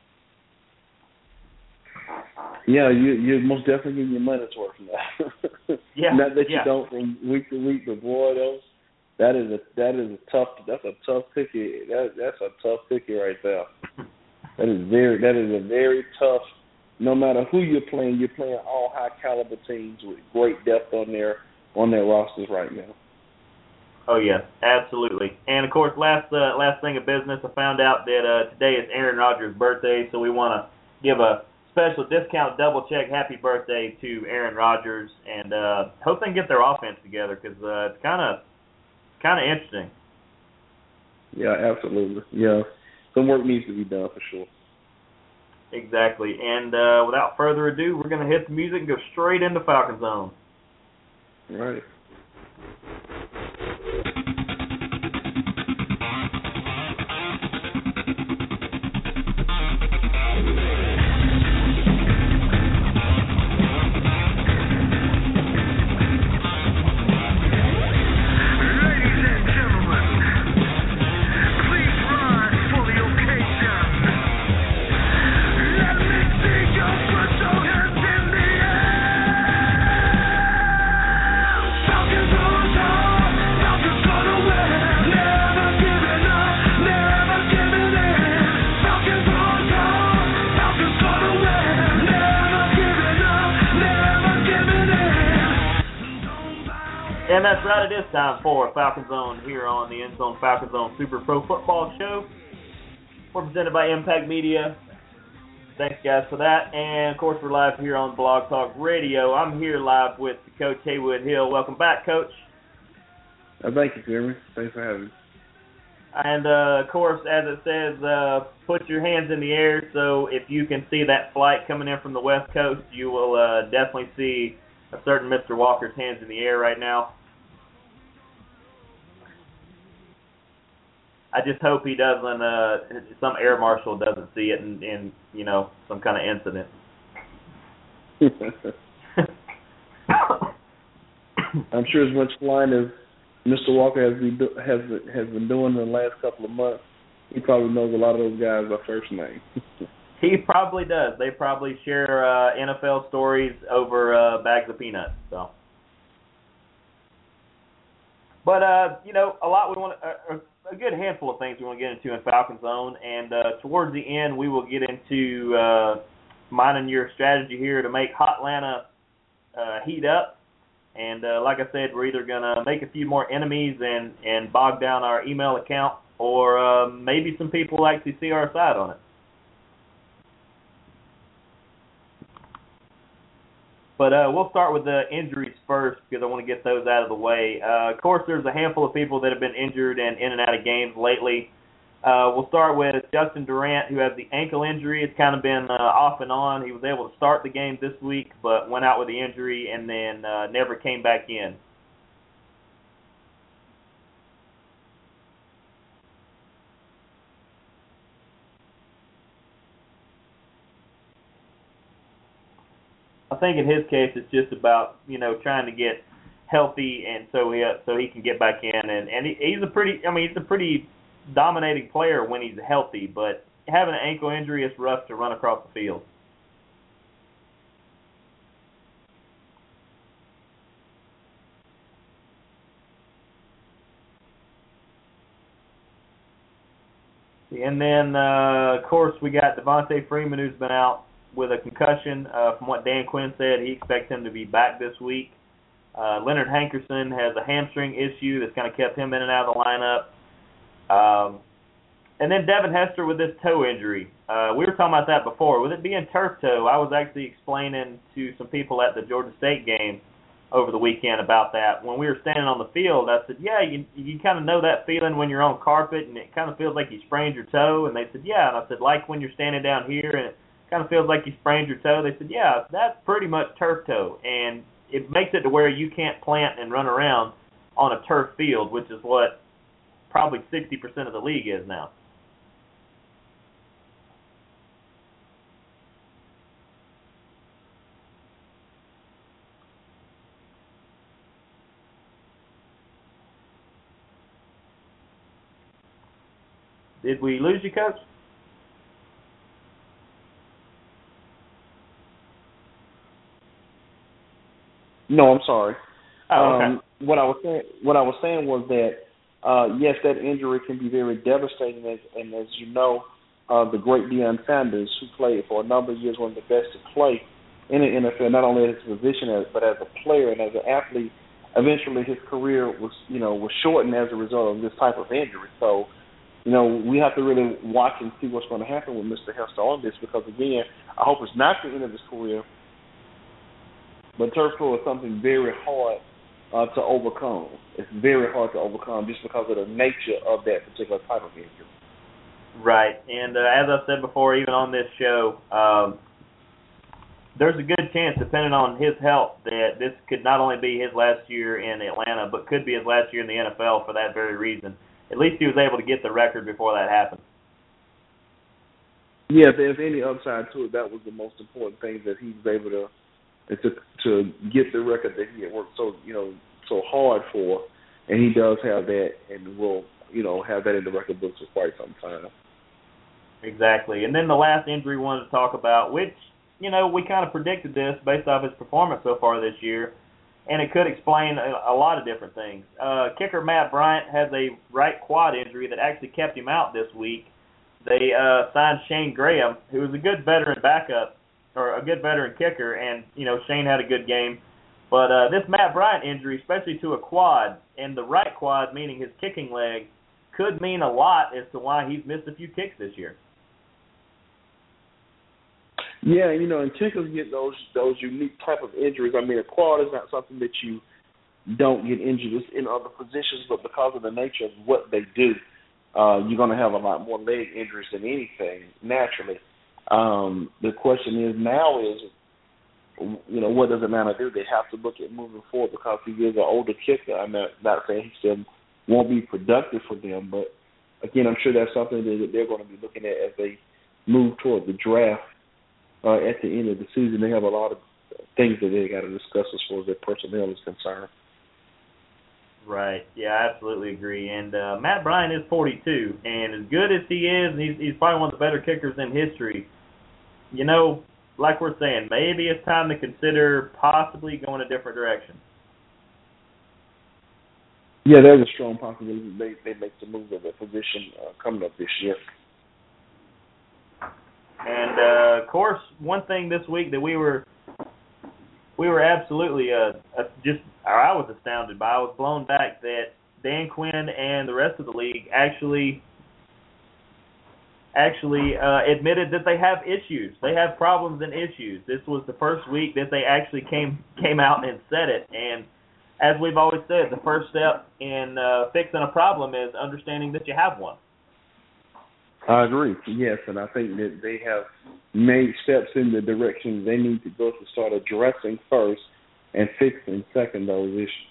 Yeah, you you most definitely getting your money's worth now. Yeah, Not that you yeah. don't from week to week, but boy, those that is a that is a tough that's a tough ticket. That that's a tough ticket right there. That is very that is a very tough. No matter who you're playing, you're playing all high caliber teams with great depth on their on their rosters right now. Oh yeah, absolutely. And of course, last uh, last thing of business, I found out that uh, today is Aaron Rodgers' birthday, so we want to give a special discount double check happy birthday to Aaron Rodgers, and uh, hope they can get their offense together because uh, it's kind of kind of interesting. Yeah, absolutely. Yeah, some work needs to be done for sure. Exactly. And uh, without further ado, we're going to hit the music and go straight into Falcon Zone. All right. And that's right, it is time for Falcon Zone here on the End Zone Falcon Zone Super Pro Football Show. We're presented by Impact Media. Thanks, guys, for that. And, of course, we're live here on Blog Talk Radio. I'm here live with Coach Haywood Hill. Welcome back, Coach. Uh, thank you, Jeremy. Thanks for having me. And, uh, of course, as it says, uh, put your hands in the air. So if you can see that flight coming in from the West Coast, you will uh, definitely see a certain Mister Walker's hands in the air right now. I just hope he doesn't, uh, some air marshal doesn't see it in, in you know, some kind of incident. I'm sure as much flying as Mister Walker has been, has, has been doing in the last couple of months, he probably knows a lot of those guys by first name. He probably does. They probably share uh, N F L stories over uh, bags of peanuts. So, but uh, you know, a lot we want, uh, a good handful of things we want to get into in Falcon Zone, and uh, towards the end we will get into uh, mine and your strategy here to make Hotlanta uh, heat up. And uh, like I said, we're either gonna make a few more enemies and and bog down our email account, or uh, maybe some people actually see our side on it. But uh, we'll start with the injuries first because I want to get those out of the way. Uh, of course, there's a handful of people that have been injured and in and out of games lately. Uh, we'll start with Justin Durant, who has the ankle injury. It's kind of been uh, off and on. He was able to start the game this week, but went out with the injury and then uh, never came back in. I think in his case, it's just about you know trying to get healthy, and so he uh, so he can get back in. And and he, he's a pretty, I mean, he's a pretty dominating player when he's healthy. But having an ankle injury is rough to run across the field. And then, uh, of course, we got Devontae Freeman, who's been out with a concussion. Uh, from what Dan Quinn said, he expects him to be back this week. Uh, Leonard Hankerson has a hamstring issue that's kind of kept him in and out of the lineup. Um, and then Devin Hester with this toe injury. Uh, we were talking about that before. With it being turf toe, I was actually explaining to some people at the Georgia State game over the weekend about that. When we were standing on the field, I said, yeah, you you kind of know that feeling when you're on carpet and it kind of feels like you sprained your toe. And they said, yeah. And I said, like when you're standing down here and it kind of feels like you sprained your toe. They said, yeah, that's pretty much turf toe. And it makes it to where you can't plant and run around on a turf field, which is what probably sixty percent of the league is now. Did we lose you, Coach? No, I'm sorry. Oh, okay. Um, what I was saying, what I was saying was that uh, yes, that injury can be very devastating, as, and as you know, uh, the great Deion Sanders, who played for a number of years, one of the best to play in the N F L, not only in his position as, but as a player and as an athlete. Eventually, his career was, you know, was shortened as a result of this type of injury. So, you know, we have to really watch and see what's going to happen with Mister Hester on this, because again, I hope it's not the end of his career. But turf toe is something very hard uh, to overcome. It's very hard to overcome just because of the nature of that particular type of injury. Right. And uh, as I said before, even on this show, um, there's a good chance, depending on his health, that this could not only be his last year in Atlanta, but could be his last year in the N F L for that very reason. At least he was able to get the record before that happened. Yeah, if there's any upside to it, that was the most important thing, that he was able to to to get the record that he had worked so you know so hard for, and he does have that, and will you know have that in the record books for quite some time. Exactly. And then the last injury we wanted to talk about, which you know we kind of predicted this based off his performance so far this year, and it could explain a, a lot of different things. Uh, kicker Matt Bryant has a right quad injury that actually kept him out this week. They uh, signed Shane Graham, who was a good veteran backup, or a good veteran kicker, and, you know, Shane had a good game. But uh, this Matt Bryant injury, especially to a quad, and the right quad, meaning his kicking leg, could mean a lot as to why he's missed a few kicks this year. Yeah, you know, and kickers get those those unique type of injuries. I mean, a quad is not something that you don't get injured in other positions, but because of the nature of what they do, uh, you're going to have a lot more leg injuries than anything, naturally. Um, the question is now is, you know, what does Atlanta do? They have to look at moving forward, because he is an older kicker. I'm not, not saying he still won't be productive for them, but, again, I'm sure that's something that they're going to be looking at as they move toward the draft uh, at the end of the season. They have a lot of things that they got to discuss as far as their personnel is concerned. Right. Yeah, I absolutely agree. And uh, Matt Bryant is forty-two, and as good as he is, he's, he's probably one of the better kickers in history. You know, like we're saying, maybe it's time to consider possibly going a different direction. Yeah, there's a strong possibility they they make the move of that position uh, coming up this year. And uh, of course, one thing this week that we were we were absolutely uh, uh, just, or I was astounded by, I was blown back that Dan Quinn and the rest of the league actually actually uh, admitted that they have issues. They have problems and issues. This was the first week that they actually came came out and said it. And as we've always said, the first step in uh, fixing a problem is understanding that you have one. I agree. Yes, and I think that they have made steps in the direction they need to go to start addressing first and fixing second those issues.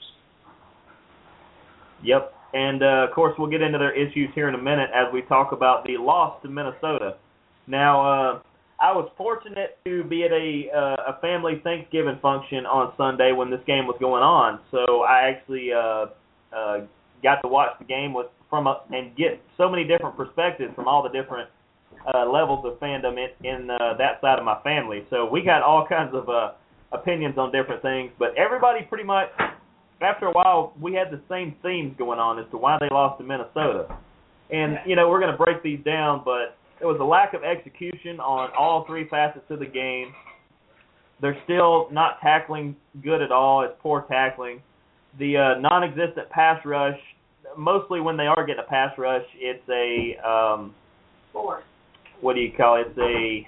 Yep. And, uh, of course, we'll get into their issues here in a minute as we talk about the loss to Minnesota. Now, uh, I was fortunate to be at a uh, a family Thanksgiving function on Sunday when this game was going on. So I actually uh, uh, got to watch the game with from a, and get so many different perspectives from all the different uh, levels of fandom in, in uh, that side of my family. So we got all kinds of uh, opinions on different things, but everybody pretty much, after a while, we had the same themes going on as to why they lost to Minnesota. And, you know, we're going to break these down, but there was a lack of execution on all three facets of the game. They're still not tackling good at all. It's poor tackling. The uh, non-existent pass rush, mostly when they are getting a pass rush, it's a, um, what do you call it? It's a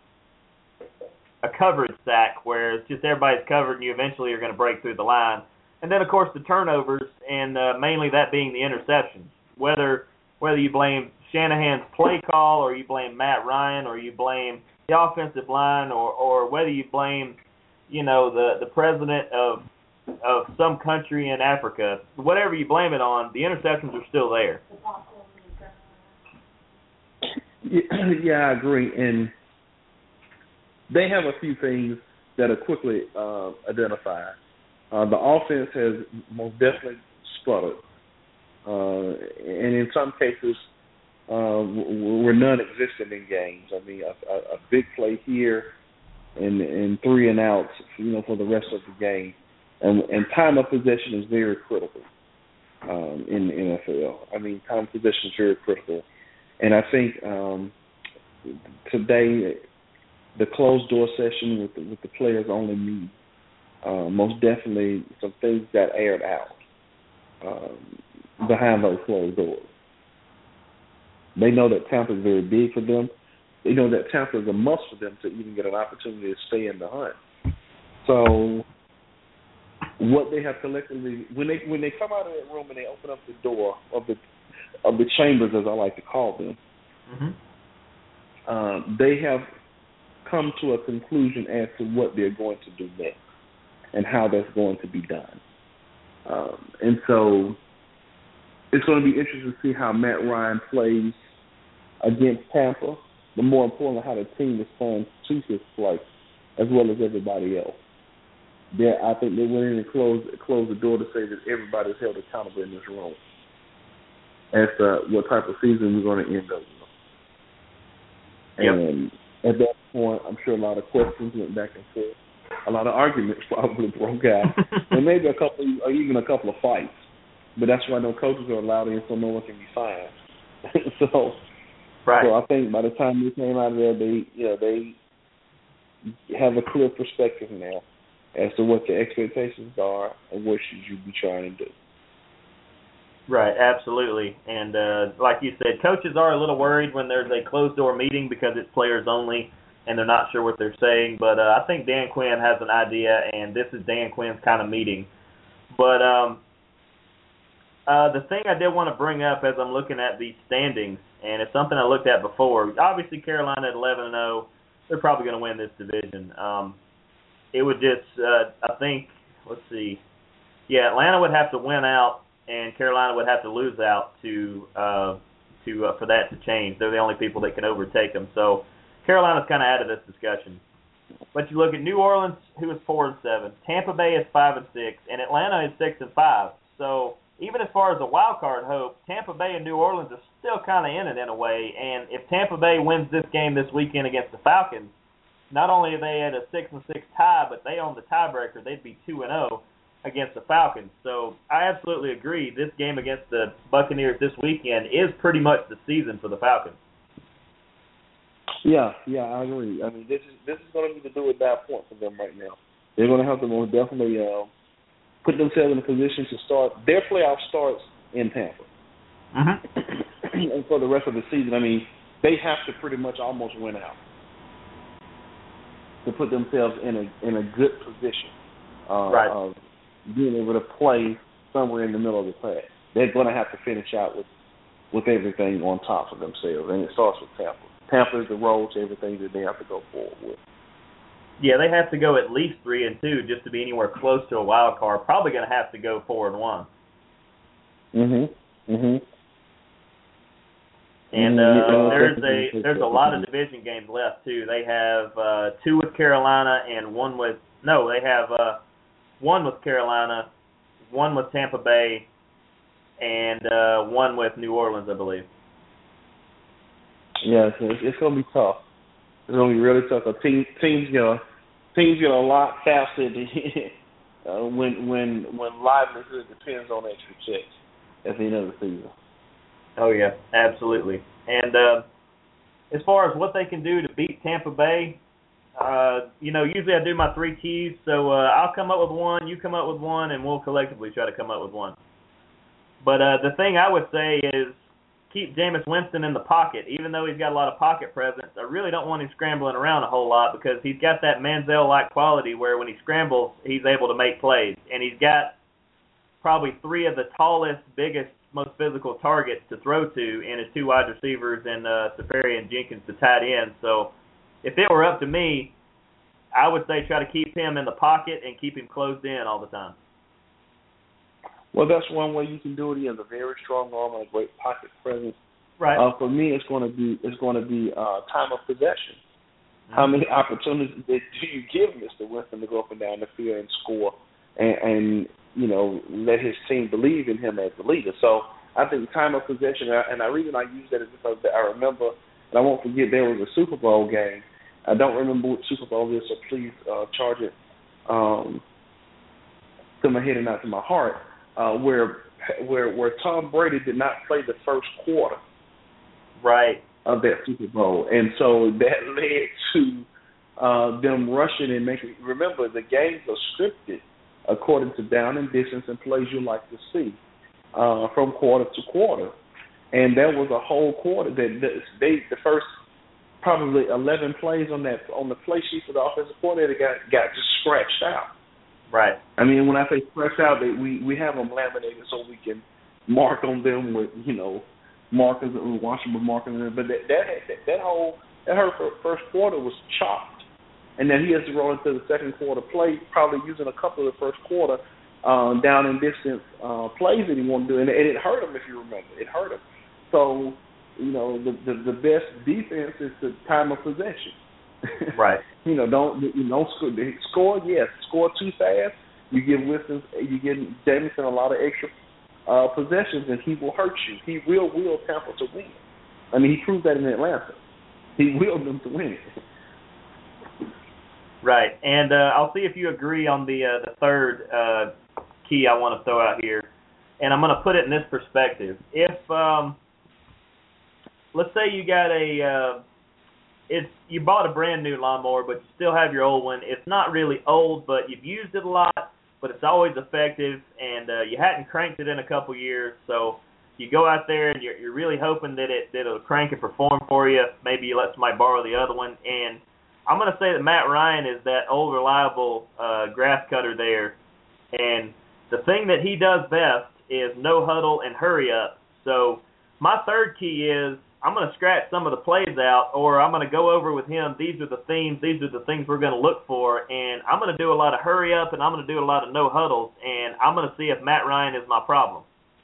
a coverage sack where it's just everybody's covered and you eventually are going to break through the line. And then, of course, the turnovers, and uh, mainly that being the interceptions. Whether whether you blame Shanahan's play call or you blame Matt Ryan or you blame the offensive line or, or whether you blame, you know, the, the president of of some country in Africa, whatever you blame it on, the interceptions are still there. Yeah, I agree. And they have a few things that are quickly uh, identified. Uh, the offense has most definitely sputtered. Uh, and in some cases, uh, we're non-existent in games. I mean, a, a, a big play here and, and three and outs, you know, for the rest of the game. And, and time of possession is very critical um, in the N F L. I mean, time of possession is very critical. And I think um, today, the closed-door session with the, with the players only me, uh, most definitely some things got aired out um, behind those closed doors. They know that Tampa is very big for them. They know that Tampa is a must for them to even get an opportunity to stay in the hunt. So what they have collectively, when they when they come out of that room and they open up the door of the of the chambers, as I like to call them, mm-hmm. um, they have come to a conclusion as to what they're going to do next and how that's going to be done. Um, and so it's going to be interesting to see how Matt Ryan plays against Tampa, but more importantly, how the team responds to his play, as well as everybody else. There, I think they went in and closed, closed the door to say that everybody's held accountable in this room as to what type of season we're going to end up with. Yep. And at that point, I'm sure a lot of questions went back and forth. A lot of arguments probably broke out, and maybe a couple, or even a couple of fights. But that's why no coaches are allowed in, so no one can be fined. so, right. so I think by the time they came out of there, they, you know, they have a clear perspective now as to what the expectations are and what should you be trying to do. Right, absolutely. And uh, like you said, coaches are a little worried when there's a closed-door meeting because it's players only and they're not sure what they're saying. But uh, I think Dan Quinn has an idea, and this is Dan Quinn's kind of meeting. But um, uh, the thing I did want to bring up as I'm looking at the standings, and it's something I looked at before, obviously Carolina at eleven and oh, they're probably going to win this division. Um, it would just, uh, I think, let's see, yeah, Atlanta would have to win out, and Carolina would have to lose out to uh, to uh, for that to change. They're the only people that can overtake them. So Carolina's kind of out of this discussion. But you look at New Orleans, who is four and seven, Tampa Bay is five and six, and Atlanta is six and five. So even as far as the wild card hope, Tampa Bay and New Orleans are still kind of in it in a way. And if Tampa Bay wins this game this weekend against the Falcons, not only are they at a six and six tie, but they own the tiebreaker. They'd be two and zero against the Falcons. So I absolutely agree. This game against the Buccaneers this weekend is pretty much the season for the Falcons. Yeah, yeah, I agree. I mean, this is this is going to be the do or die point for them right now. They're going to have to most definitely uh, put themselves in a position to start. Their playoff starts in Tampa. Mm-hmm. And for the rest of the season, I mean, they have to pretty much almost win out to put themselves in a in a good position uh, right. of being able to play somewhere in the middle of the pack. They're going to have to finish out with, with everything on top of themselves, and it starts with Tampa. Tampa is the road to everything that they have to go forward with. Yeah, they have to go at least three and two just to be anywhere close to a wild card. Probably going to have to go four and one. Mhm. Mhm. And uh, there's a there's a lot of division games left too. They have uh, two with Carolina and one with no. They have uh, one with Carolina, one with Tampa Bay, and uh, one with New Orleans, I believe. Yeah, it's, it's going to be tough. It's going to be really tough. Teams teams get a teams get a lot faster than, uh, when when when livelihood depends on extra checks at the end of the season. Oh yeah, absolutely. And uh, as far as what they can do to beat Tampa Bay, uh, you know, usually I do my three keys. So uh, I'll come up with one, you come up with one, and we'll collectively try to come up with one. But uh, the thing I would say is keep Jameis Winston in the pocket. Even though he's got a lot of pocket presence, I really don't want him scrambling around a whole lot because he's got that Manziel-like quality where when he scrambles, he's able to make plays. And he's got probably three of the tallest, biggest, most physical targets to throw to in his two wide receivers and uh, Safari and Jenkins, the tight end. So if it were up to me, I would say try to keep him in the pocket and keep him closed in all the time. Well, that's one way you can do it. He has a very strong arm and a great pocket presence. Right. Uh, for me, it's going to be it's going to be uh, time of possession. Mm-hmm. How many opportunities do you give Mister Winston to go up and down the field and score, and, and you know let his team believe in him as the leader? So I think time of possession, and the reason I use that is because I remember, and I won't forget, there was a Super Bowl game. I don't remember what Super Bowl it is, so please uh, charge it um, to my head and not to my heart. Uh, where where where Tom Brady did not play the first quarter, right, of that Super Bowl, and so that led to uh, them rushing and making. Remember, the games are scripted according to down and distance and plays you like to see uh, from quarter to quarter, and there was a whole quarter that they the first probably eleven plays on that on the play sheet for the offensive coordinator got got just scratched out. Right. I mean, when I say scratched out, they, we we have them laminated so we can mark on them with you know markers and washable markers. But that that that, that whole that her first quarter was chopped, and then he has to roll into the second quarter play, probably using a couple of the first quarter uh, down and distance uh, plays that he wanted to do, and, and it hurt him if you remember. It hurt him. So you know the the, the best defense is the time of possession. Right. you know, don't you don't score, score. Yes, score too fast. You give Winston, you give Jamison a lot of extra uh, possessions, and he will hurt you. He will will Tampa to win. I mean, he proved that in Atlanta. He willed them to win it. Right, and uh, I'll see if you agree on the uh, the third uh, key I want to throw out here, and I'm going to put it in this perspective. If um, let's say you got a uh, It's you bought a brand new lawnmower, but you still have your old one. It's not really old, but you've used it a lot, but it's always effective, and uh, you hadn't cranked it in a couple years. So you go out there and you're, you're really hoping that it that it'll crank and perform for you. Maybe you let somebody borrow the other one. And I'm going to say that Matt Ryan is that old reliable uh, grass cutter there. And the thing that he does best is no huddle and hurry up. So my third key is I'm going to scratch some of the plays out, or I'm going to go over with him, these are the themes, these are the things we're going to look for, and I'm going to do a lot of hurry up, and I'm going to do a lot of no huddles, and I'm going to see if Matt Ryan is my problem.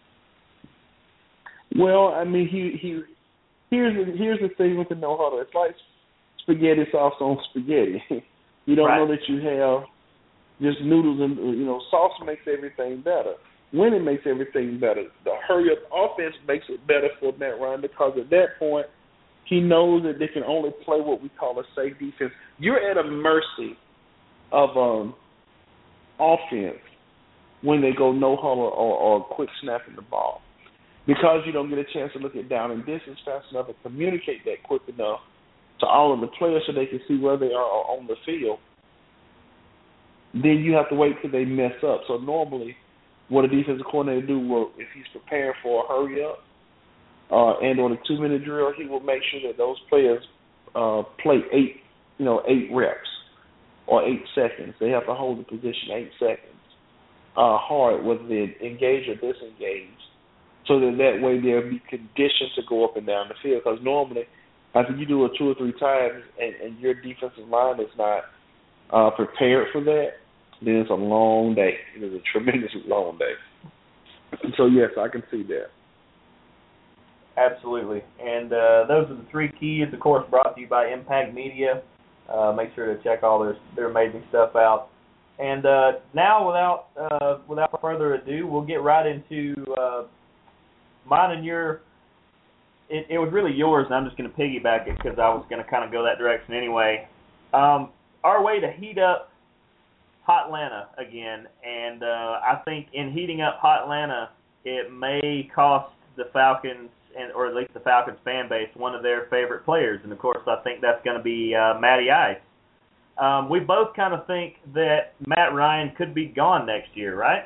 Well, I mean, he he here's the, here's the thing with the no huddle. It's like spaghetti sauce on spaghetti. You don't right. know that you have just noodles, and you know, sauce makes everything better. Winning makes everything better. The hurry-up offense makes it better for Matt Ryan because at that point, he knows that they can only play what we call a safe defense. You're at a mercy of um, offense when they go no huddle or, or quick snapping the ball because you don't get a chance to look at down and distance fast enough and communicate that quick enough to all of the players so they can see where they are on the field. Then you have to wait till they mess up. So normally, what a defensive coordinator do, well, if he's preparing for a hurry up, uh, and on a two-minute drill, he will make sure that those players uh, play eight, you know, eight reps or eight seconds. They have to hold the position eight seconds uh, hard, whether they engage or disengage, so that that way they'll be conditioned to go up and down the field. Because normally, after you do it two or three times and, and your defensive line is not uh, prepared for that, then it's a long day. It is a tremendously long day. So, yes, I can see that. Absolutely. And uh, those are the three keys, of course, brought to you by Impact Media. Uh, make sure to check all their, their amazing stuff out. And uh, now, without uh, without further ado, we'll get right into uh, mine and your it, it was really yours, and I'm just going to piggyback it because I was going to kind of go that direction anyway. Um, our way to heat up Hotlanta again, and uh, I think in heating up Hotlanta, it may cost the Falcons, and or at least the Falcons fan base, one of their favorite players, and of course I think that's going to be uh, Matty Ice. Um, we both kind of think that Matt Ryan could be gone next year, right?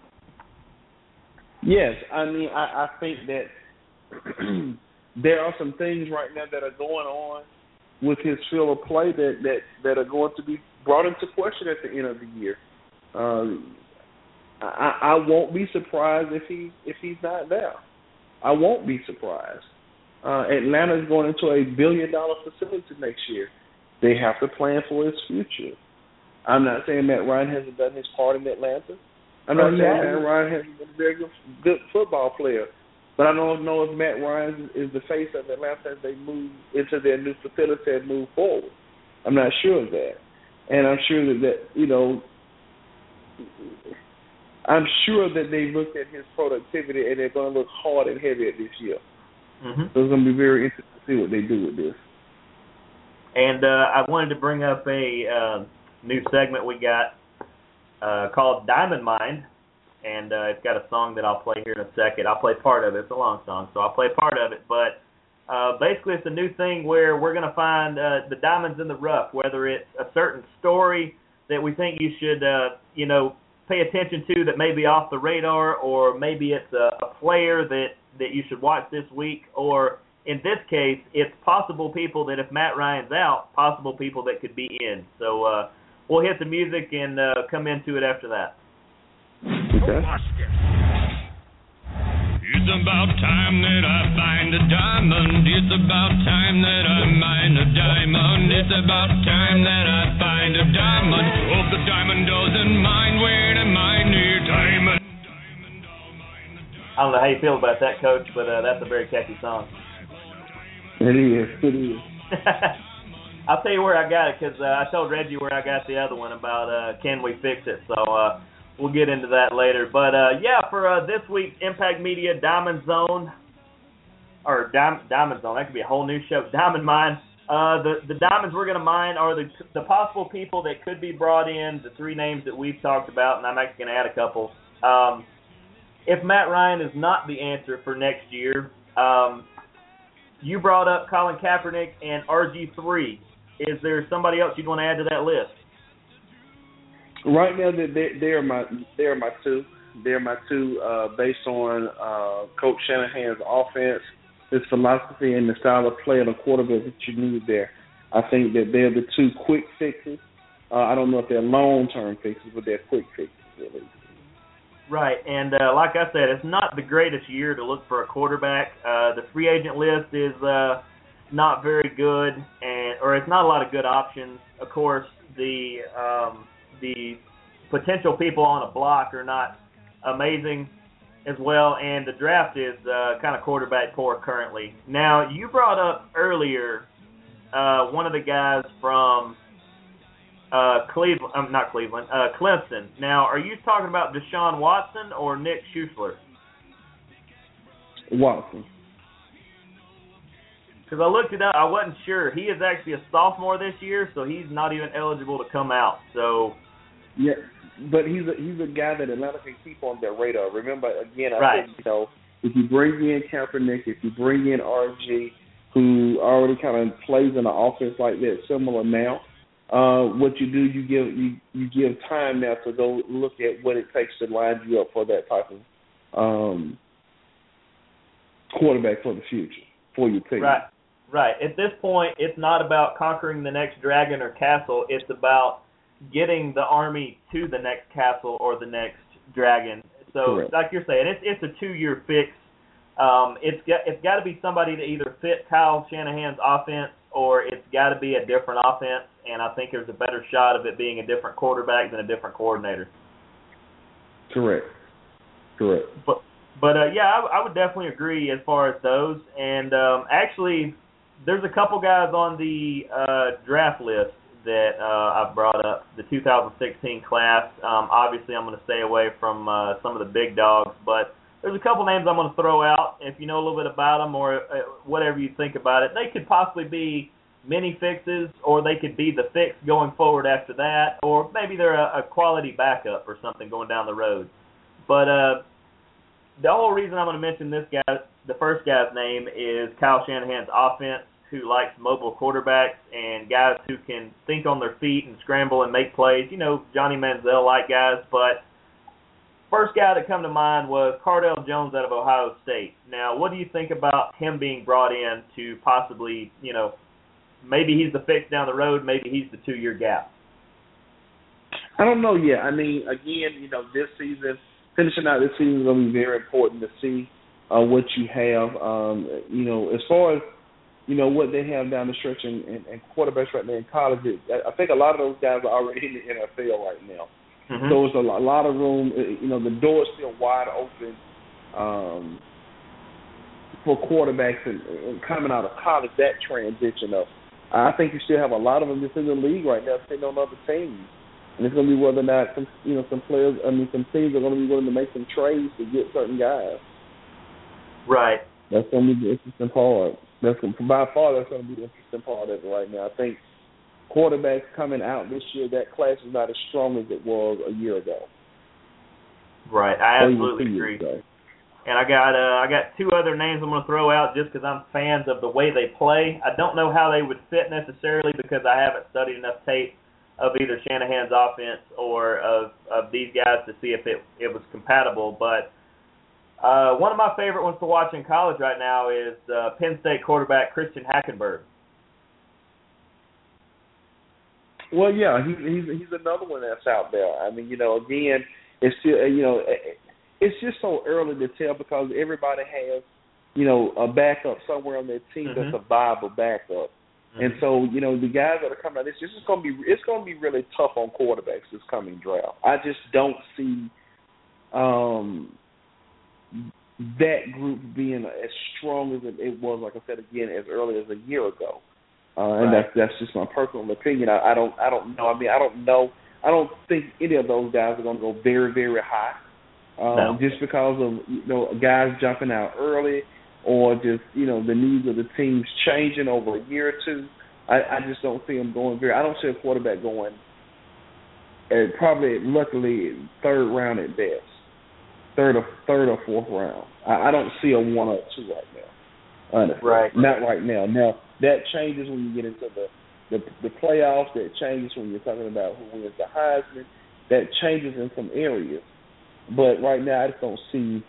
Yes, I mean I, I think that there are some things right now that are going on with his feel of play that, that, that are going to be brought into question at the end of the year. Um, I, I won't be surprised if he if he's not there. I won't be surprised. Uh, Atlanta is going into a billion dollar facility next year. They have to plan for his future. I'm not saying Matt Ryan hasn't done his part in Atlanta. I'm not oh, saying yeah. Matt Ryan hasn't been a very good, good football player. But I don't know if Matt Ryan is the face of Atlanta as they move into their new facility and move forward. I'm not sure of that. And I'm sure that, that you know, I'm sure that they looked at his productivity and they're going to look hard and heavy at this year. Mm-hmm. So it's going to be very interesting to see what they do with this. And uh, I wanted to bring up a uh, new segment we got uh, called Diamond Mine. And uh, it's got a song that I'll play here in a second. I'll play part of it. It's a long song, so I'll play part of it. But uh, basically it's a new thing where we're going to find uh, the diamonds in the rough, whether it's a certain story that we think you should, uh, you know, pay attention to that may be off the radar, or maybe it's a, a player that, that you should watch this week, or in this case, it's possible people that if Matt Ryan's out, possible people that could be in. So uh, we'll hit the music and uh, come into it after that. Okay. It's about time that I find a diamond. It's about time that I mine a diamond. It's about time that I find a diamond. Hope the diamond doesn't mind when I mine a diamond. Diamond, I'll mine the diamond. I don't know how you feel about that, Coach, but uh, that's a very catchy song. It is. It is. I'll tell you where I got it, because uh, I told Reggie where I got the other one about uh, Can We Fix It. So uh, we'll get into that later. But, uh, yeah, for uh, this week's Impact Media Diamond Zone, or Diamond, Diamond Zone, that could be a whole new show, Diamond Mine. Uh, the, the diamonds we're going to mine are the, the possible people that could be brought in, the three names that we've talked about, and I'm actually going to add a couple. Um, if Matt Ryan is not the answer for next year, um, you brought up Colin Kaepernick and R G three. Is there somebody else you'd want to add to that list? Right now, they they are my they are my two. They're my two uh, based on uh, Coach Shanahan's offense, his philosophy, and the style of play and the quarterback that you need there. I think that they're the two quick fixes. Uh, I don't know if they're long-term fixes, but they're quick fixes, really. Right, and uh, like I said, it's not the greatest year to look for a quarterback. Uh, the free agent list is uh, not very good, and or it's not a lot of good options. Of course, the um, the potential people on a block are not amazing as well, and the draft is uh, kind of quarterback poor currently. Now, you brought up earlier uh, one of the guys from Uh, Cleveland, um, not Cleveland, uh, Clemson. Now, are you talking about Deshaun Watson or Nick Schuessler? Watson. Because I looked it up, I wasn't sure. He is actually a sophomore this year, so he's not even eligible to come out. So, yeah, but he's a he's a guy that Atlanta can keep on their radar. Remember, again, I right. said, you know, if you bring in Kaepernick, if you bring in R G, who already kind of plays in an offense like that, similar now. Uh, what you do, you give you, you give time now to go look at what it takes to line you up for that type of um, quarterback for the future for your team. Right, right. At this point, it's not about conquering the next dragon or castle. It's about getting the army to the next castle or the next dragon. So, Correct. like you're saying, it's it's a two-year fix. Um, it's got it's got to be somebody to either fit Kyle Shanahan's offense or it's got to be a different offense. And I think there's a better shot of it being a different quarterback than a different coordinator. Correct. Correct. But but uh, yeah, I, I would definitely agree as far as those. And um, actually, there's a couple guys on the uh, draft list that uh, I've brought up, the two thousand sixteen class. Um, obviously, I'm going to stay away from uh, some of the big dogs, but there's a couple names I'm going to throw out. If you know a little bit about them or uh, whatever you think about it, they could possibly be mini fixes, or they could be the fix going forward after that, or maybe they're a, a quality backup or something going down the road. But uh, the whole reason I'm going to mention this guy, the first guy's name, is Kyle Shanahan's offense, who likes mobile quarterbacks and guys who can think on their feet and scramble and make plays. You know, Johnny Manziel-like guys. But first guy that come to mind was Cardale Jones out of Ohio State. Now, what do you think about him being brought in to possibly, you know, maybe he's the fix down the road, maybe he's the two-year gap? I don't know yet. I mean, again, you know, this season, finishing out this season is going to be very important to see uh, what you have. Um, you know, as far as, you know, what they have down the stretch and, and, and quarterbacks right now in college, it, I think a lot of those guys are already in the N F L right now. Mm-hmm. So it's a lot, a lot of room. You know, the door is still wide open um, for quarterbacks and, and coming out of college, that transition of, I think you still have a lot of them just in the league right now sitting on other teams. And it's going to be whether or not some, you know, some players, I mean, some teams are going to be willing to make some trades to get certain guys. Right. That's going to be the interesting part. That's going, by far, that's going to be the interesting part of it right now. I think quarterbacks coming out this year, that class is not as strong as it was a year ago. Right. I absolutely agree. And I got uh, I got two other names I'm going to throw out just because I'm fans of the way they play. I don't know how they would fit necessarily because I haven't studied enough tape of either Shanahan's offense or of, of these guys to see if it, it was compatible. But uh, one of my favorite ones to watch in college right now is uh, Penn State quarterback Christian Hackenberg. Well, yeah, he, he's he's another one that's out there. I mean, you know, again, it's still, you know, it's just so early to tell because everybody has, you know, a backup somewhere on their team mm-hmm. that's a viable backup. Mm-hmm. And so, you know, the guys that are coming out, it's just going to be it's going to be really tough on quarterbacks this coming draft. I just don't see um, that group being as strong as it was, like I said again, as early as a year ago. Uh, and right. that's that's just my personal opinion. I, I don't I don't know. I mean, I don't know. I don't think any of those guys are going to go very very high. Um, no. Just because of, you know, guys jumping out early or just, you know, the needs of the teams changing over a year or two. I, I just don't see them going very – I don't see a quarterback going at probably, luckily, third round at best, third or, third or fourth round. I, I don't see a one or two right now, honestly. Right. Not right now. Now, that changes when you get into the, the, the playoffs. That changes when you're talking about who wins the Heisman. That changes in some areas. But right now, I just don't see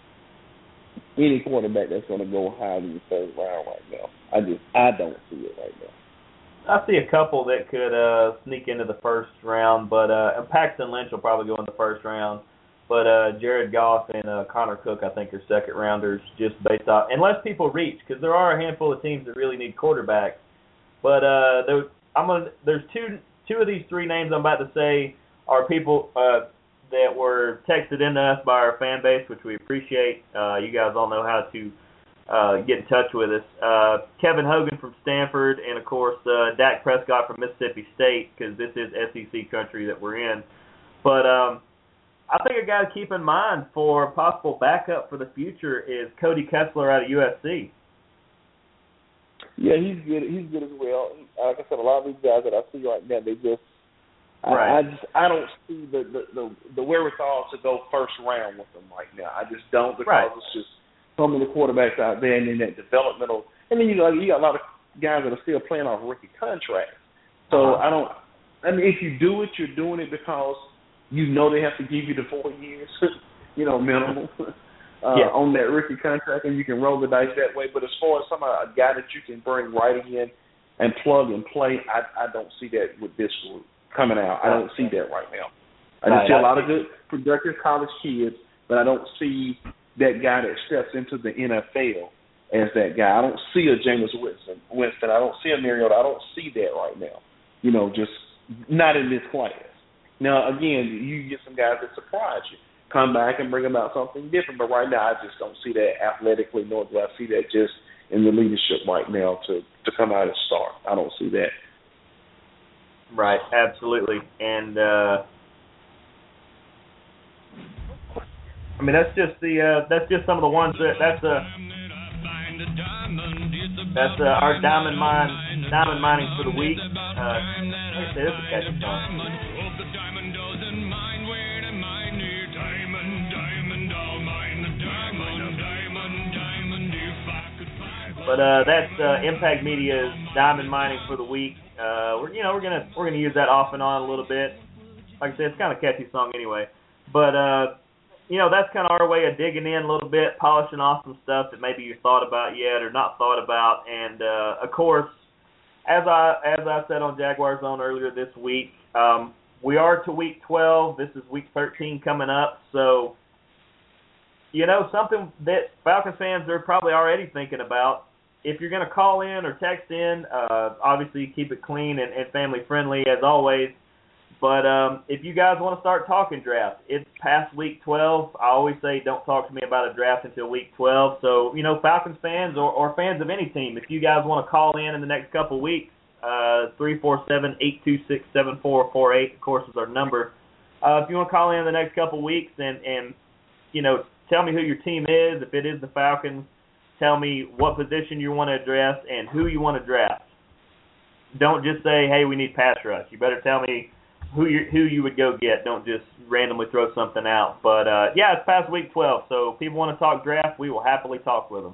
any quarterback that's going to go higher than the third round right now. I just, I don't see it right now. I see a couple that could uh, sneak into the first round, but uh, Paxton Lynch will probably go in the first round. But uh, Jared Goff and uh, Connor Cook, I think, are second rounders just based off, unless people reach, because there are a handful of teams that really need quarterbacks. But uh, there, I'm gonna, there's two, two of these three names I'm about to say are people. Uh, that were texted in to us by our fan base, which we appreciate. Uh, you guys all know how to uh, get in touch with us. Uh, Kevin Hogan from Stanford, and, of course, uh, Dak Prescott from Mississippi State, because this is S E C country that we're in. But um, I think a guy to keep in mind for possible backup for the future is Cody Kessler out of U S C. Yeah, he's good. He's good as well. Like I said, a lot of these guys that I see right now, they just Right. I, I just I don't see the, the, the, the wherewithal to go first round with them right now. I just don't because right. it's just so many quarterbacks out there and in that developmental. And then you know you got a lot of guys that are still playing off rookie contracts. So uh-huh. I don't. I mean, if you do it, you're doing it because you know they have to give you the four years, you know, minimum. uh, yeah. on that rookie contract, and you can roll the dice that way. But as far as somebody, a guy that you can bring right in and plug and play, I, I don't see that with this group coming out. I don't see that right now. I just right. see a lot of good, productive college kids, but I don't see that guy that steps into the N F L as that guy. I don't see a Jameis Winston. Winston. I don't see a Mariota. I don't see that right now. You know, just not in this class. Now, again, you get some guys that surprise you. Come back and bring about something different. But right now, I just don't see that athletically, nor do I see that just in the leadership right now to, to come out and start. I don't see that. Right, absolutely. And, uh, I mean, that's just the uh, that's just some of the ones that that's uh, that's uh, our diamond mine diamond mining for the week. Uh, let's say this is a catchy song. But uh, that's uh, Impact Media's diamond mining for the week. Uh, we're you know we're gonna we're gonna use that off and on a little bit. Like I said, it's kind of a catchy song anyway. But uh, you know that's kind of our way of digging in a little bit, polishing off some stuff that maybe you thought about yet or not thought about. And uh, of course, as I as I said on Jaguar Zone earlier this week, um, we are to week twelve. This is week thirteen coming up, so. You know, something that Falcons fans are probably already thinking about, if you're going to call in or text in, uh, obviously keep it clean and, and family-friendly as always. But um, if you guys want to start talking draft, it's past week twelve. I always say don't talk to me about a draft until week twelve. So, you know, Falcons fans or, or fans of any team, if you guys want to call in in the next couple weeks, uh, three four seven, eight two six, seven four four eight, of course, is our number. Uh, if you want to call in the next couple weeks and, and, you know, tell me who your team is. If it is the Falcons, tell me what position you want to address and who you want to draft. Don't just say, hey, we need pass rush. You better tell me who you who you would go get. Don't just randomly throw something out. But, uh, yeah, it's past week twelve, so if people want to talk draft, we will happily talk with them.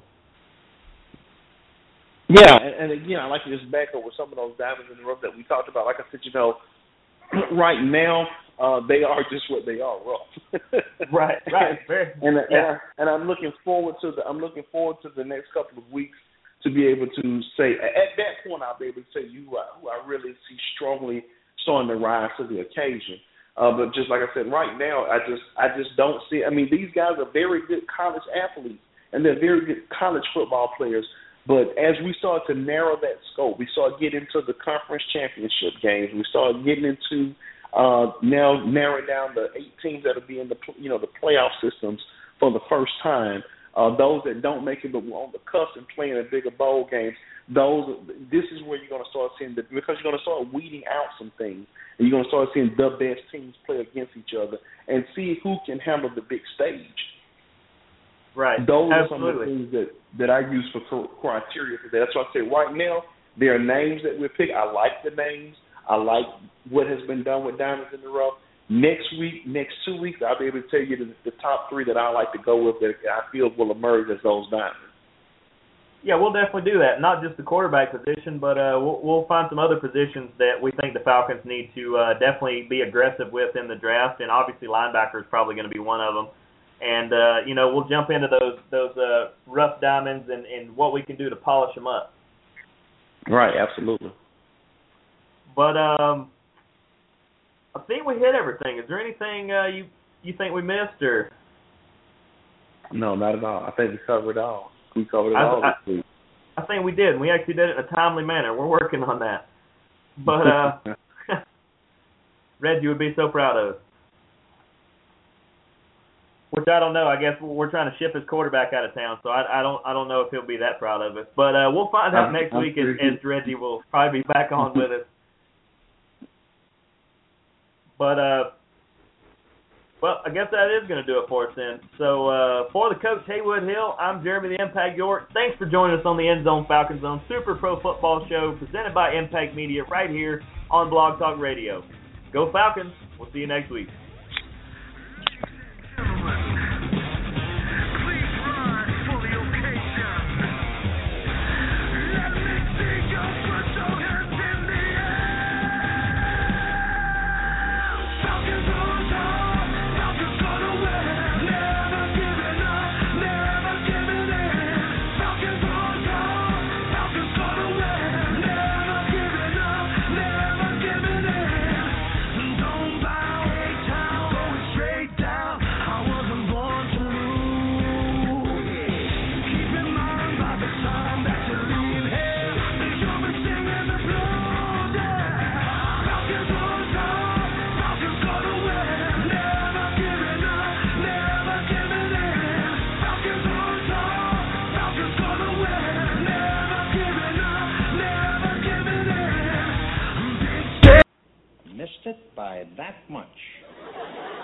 Yeah, and, and again, I like to just back up with some of those diamonds in the rough that we talked about. Like I said, you know, right now, uh, they are just what they are, rough. right, right. Very, and yeah. and, I, and I'm looking forward to the I'm looking forward to the next couple of weeks to be able to say at that point I'll be able to tell you who I, who I really see strongly starting to rise to the occasion. Uh, but just like I said, right now I just I just don't see. I mean, these guys are very good college athletes and they're very good college football players. But as we start to narrow that scope, we start getting into the conference championship games. We start getting into uh, now narrowing down the eight teams that will be in the you know the playoff systems for the first time. Uh, those that don't make it but were on the cusp and playing in bigger bowl games. Those this is where you're going to start seeing the, because you're going to start weeding out some things, and you're going to start seeing the best teams play against each other and see who can handle the big stage. Right. Those Absolutely. are some of the things that, that I use for criteria for that. That's why I say right now there are names that we pick. I like the names. I like what has been done with Diamonds in the Rough. Next week, next two weeks, I'll be able to tell you the, the top three that I like to go with that I feel will emerge as those diamonds. Yeah, we'll definitely do that. Not just the quarterback position, but uh, we'll, we'll find some other positions that we think the Falcons need to uh, definitely be aggressive with in the draft, and obviously linebacker is probably going to be one of them. And, uh, you know, we'll jump into those those uh, rough diamonds and, and what we can do to polish them up. Right, absolutely. But um, I think we hit everything. Is there anything uh, you, you think we missed? Or No, not at all. I think we covered it all. We covered it I, all I, this week. I think we did. We actually did it in a timely manner. We're working on that. But uh, Reggie would be so proud of us. Which I don't know. I guess we're trying to ship his quarterback out of town, so I, I don't I don't know if he'll be that proud of us. But uh, we'll find out I'm, next I'm week as, as Reggie will probably be back on with us. But uh, well, I guess that is going to do it for us then. So uh, for the coach Haywood Hill, I'm Jeremy the Impact York. Thanks for joining us on the End Zone Falcon Zone Super Pro Football Show presented by Impact Media right here on Blog Talk Radio. Go Falcons! We'll see you next week. it by that much.